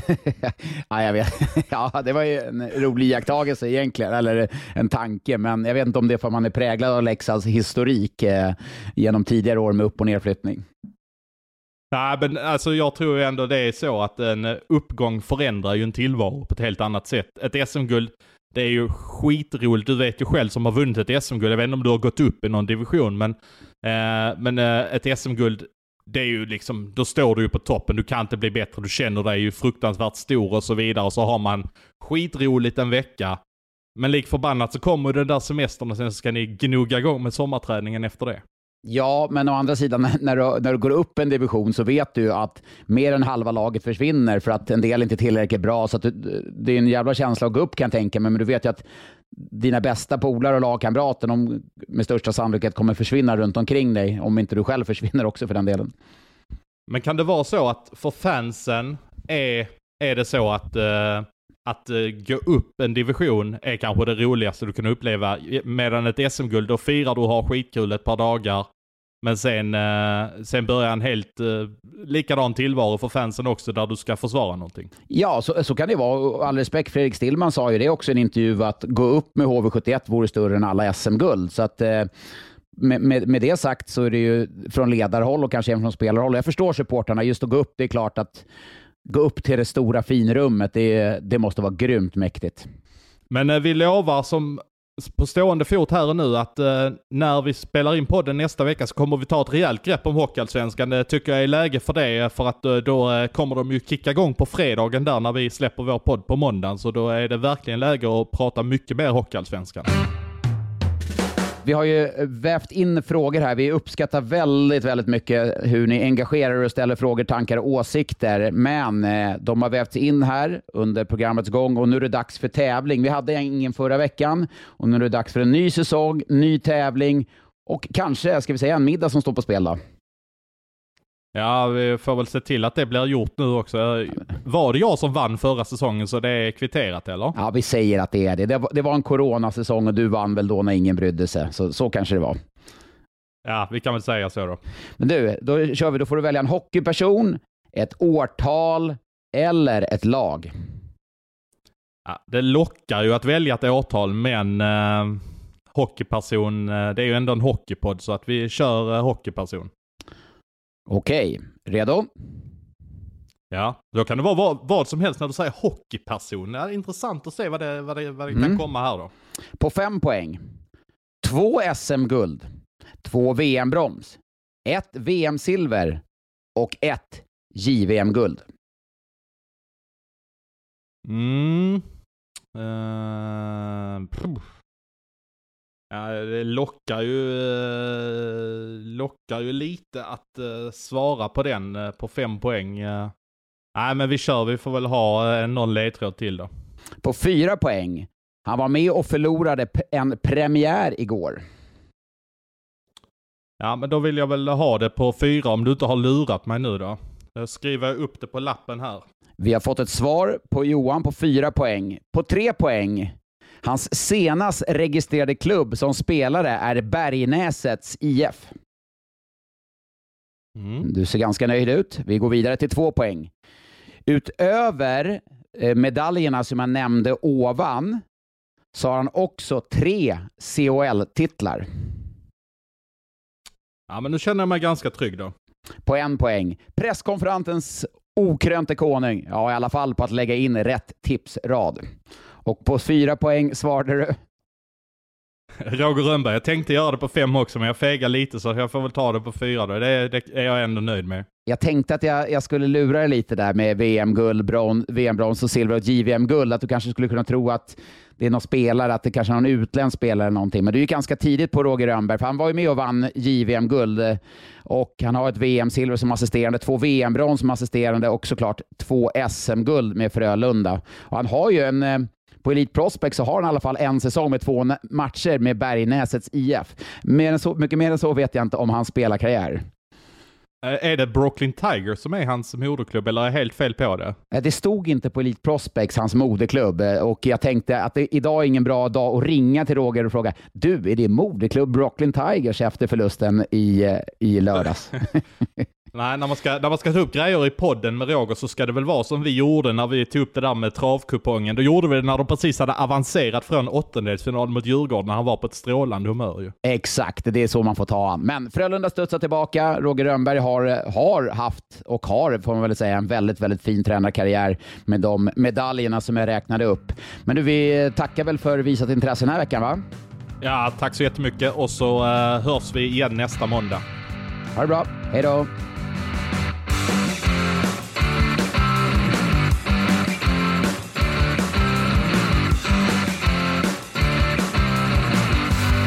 Ja, jag vet. Ja, det var ju en rolig iakttagelse egentligen, eller en tanke, men jag vet inte om det är för att man är präglad av Leksands historik eh, genom tidigare år med upp- och nedflyttning. Nej, men alltså jag tror ju ändå det är så att en uppgång förändrar ju en tillvaro på ett helt annat sätt. Ett S M-guld, det är ju skitroligt. Du vet ju själv som har vunnit ett S M-guld. Jag vet inte om du har gått upp i någon division, men, eh, men eh, ett S M-guld, det är ju liksom, då står du ju på toppen. Du kan inte bli bättre. Du känner dig ju fruktansvärt stor och så vidare. Och så har man skitroligt en vecka. Men lik förbannat så kommer den där semestern och sen ska ni gnugga igång med sommarträningen efter det. Ja, men å andra sidan, när du, när du går upp en division så vet du att mer än halva laget försvinner för att en del inte är tillräckligt bra. Så att du, det är en jävla känsla att gå upp, kan jag tänka mig. Men du vet ju att dina bästa polare och lagkamrater, de med största sannolikhet kommer försvinna runt omkring dig, om inte du själv försvinner också för den delen. Men kan det vara så att för fansen är, är det så att, uh, att uh, gå upp en division är kanske det roligaste du kan uppleva, medan ett S M-guld, då firar du och har skitkul ett par dagar, men sen, uh, sen börjar en helt uh, likadan tillvaro för fansen också, där du ska försvara någonting. Ja, så, så kan det vara. All respekt, Fredrik Stillman sa ju det också i en intervju, att gå upp med H V sjuttioett vore större än alla S M-guld. Så att uh, med, med, med det sagt så är det ju från ledarhåll och kanske även från spelarhåll. Jag förstår supportarna, just att gå upp, det är klart att gå upp till det stora finrummet, det, det måste vara grymt mäktigt. Men eh, vi lovar som på stående fot här och nu att eh, när vi spelar in podden nästa vecka så kommer vi ta ett rejält grepp om Hockeyallsvenskan. Det tycker jag är läge för det, för att eh, då eh, kommer de ju kicka igång på fredagen där när vi släpper vår podd på måndagen, så då är det verkligen läge att prata mycket mer Hockeyallsvenskan. Vi har ju vävt in frågor här. Vi uppskattar väldigt, väldigt mycket hur ni engagerar er och ställer frågor, tankar och åsikter. Men eh, de har vävts in här under programmets gång och nu är det dags för tävling. Vi hade ingen förra veckan och nu är det dags för en ny säsong, ny tävling och kanske, ska vi säga, en middag som står på spel då. Ja, vi får väl se till att det blir gjort nu också. Var det jag som vann förra säsongen så det är kvitterat, eller? Ja, vi säger att det är det. Det var, det var en coronasäsong och du vann väl då när ingen brydde sig. Så, så kanske det var. Ja, vi kan väl säga så då. Men du, då kör vi. Då får du välja en hockeyperson, ett årtal eller ett lag. Ja, det lockar ju att välja ett årtal, men eh, hockeyperson, eh, det är ju ändå en hockeypodd, så att vi kör eh, hockeyperson. Okej, redo? Ja, då kan det vara vad, vad som helst när du säger hockeyperson. Det är intressant att se vad det, vad det, vad det mm. kan komma här då. På fem poäng. två S M-guld, två V M-brons, ett V M-silver och ett J V M-guld. Mm. Uh, ja, det lockar ju, uh, lockar ju lite att uh, svara på den uh, på fem poäng. Uh. Nej, men vi kör. Vi får väl ha uh, någon ledtråd till då. På fyra poäng. Han var med och förlorade en premiär igår. Ja, men då vill jag väl ha det på fyra om du inte har lurat mig nu då. Jag skriver upp det på lappen här. Vi har fått ett svar på Johan på fyra poäng. På tre poäng. Hans senast registrerade klubb som spelare är Bergnäsets I F. Mm. Du ser ganska nöjd ut. Vi går vidare till två poäng. Utöver medaljerna som jag nämnde ovan så har han också tre C H L-titlar. Ja, men nu känner jag mig ganska trygg då. På en poäng. Presskonferensens okrönte konung. Ja, i alla fall på att lägga in rätt tipsrad. Och på fyra poäng svarade du. Roger Rönnberg, jag tänkte göra det på fem också, men jag fegar lite så jag får väl ta det på fyra då. Det, det är jag ändå nöjd med. Jag tänkte att jag, jag skulle lura dig lite där med V M-guld, bron, V M-brons och silver och J V M-guld. Att du kanske skulle kunna tro att det är någon spelare, att det kanske är någon utländsk spelare eller någonting. Men du är ju ganska tidigt på Roger Rönnberg, för han var ju med och vann J V M-guld. Och han har ett V M-silver som assisterande, två V M-brons som assisterande och såklart två S M-guld med Frölunda. Och han har ju en... På Elite Prospect så har han i alla fall en säsong med två matcher med Bergnäsets I F. Mer än så, mycket mer än så vet jag inte om hans spelarkarriär. Är det Brooklyn Tigers som är hans moderklubb eller är jag helt fel på det? Det stod inte på Elite Prospects, hans moderklubb. Och jag tänkte att det idag är ingen bra dag att ringa till Roger och fråga: du, är det moderklubb Brooklyn Tigers efter förlusten i, i lördags? Nej, när man, ska, när man ska ta upp grejer i podden med Roger så ska det väl vara som vi gjorde när vi tog upp det där med travkupongen. Då gjorde vi det när de precis hade avancerat från åttondelsfinal mot Djurgården när han var på ett strålande humör ju. Exakt, det är så man får ta han. Men Frölunda studsar tillbaka. Roger Rönnberg har, har haft och har, får man väl säga, en väldigt, väldigt fin tränarkarriär med de medaljerna som jag räknade upp. Men du, vi tackar väl för visat intresse den här veckan, va? Ja, tack så jättemycket och så uh, hörs vi igen nästa måndag. Ha det bra, hej då!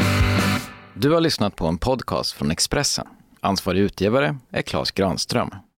Du har lyssnat på en podcast från Expressen. Ansvarig utgivare är Claes Granström.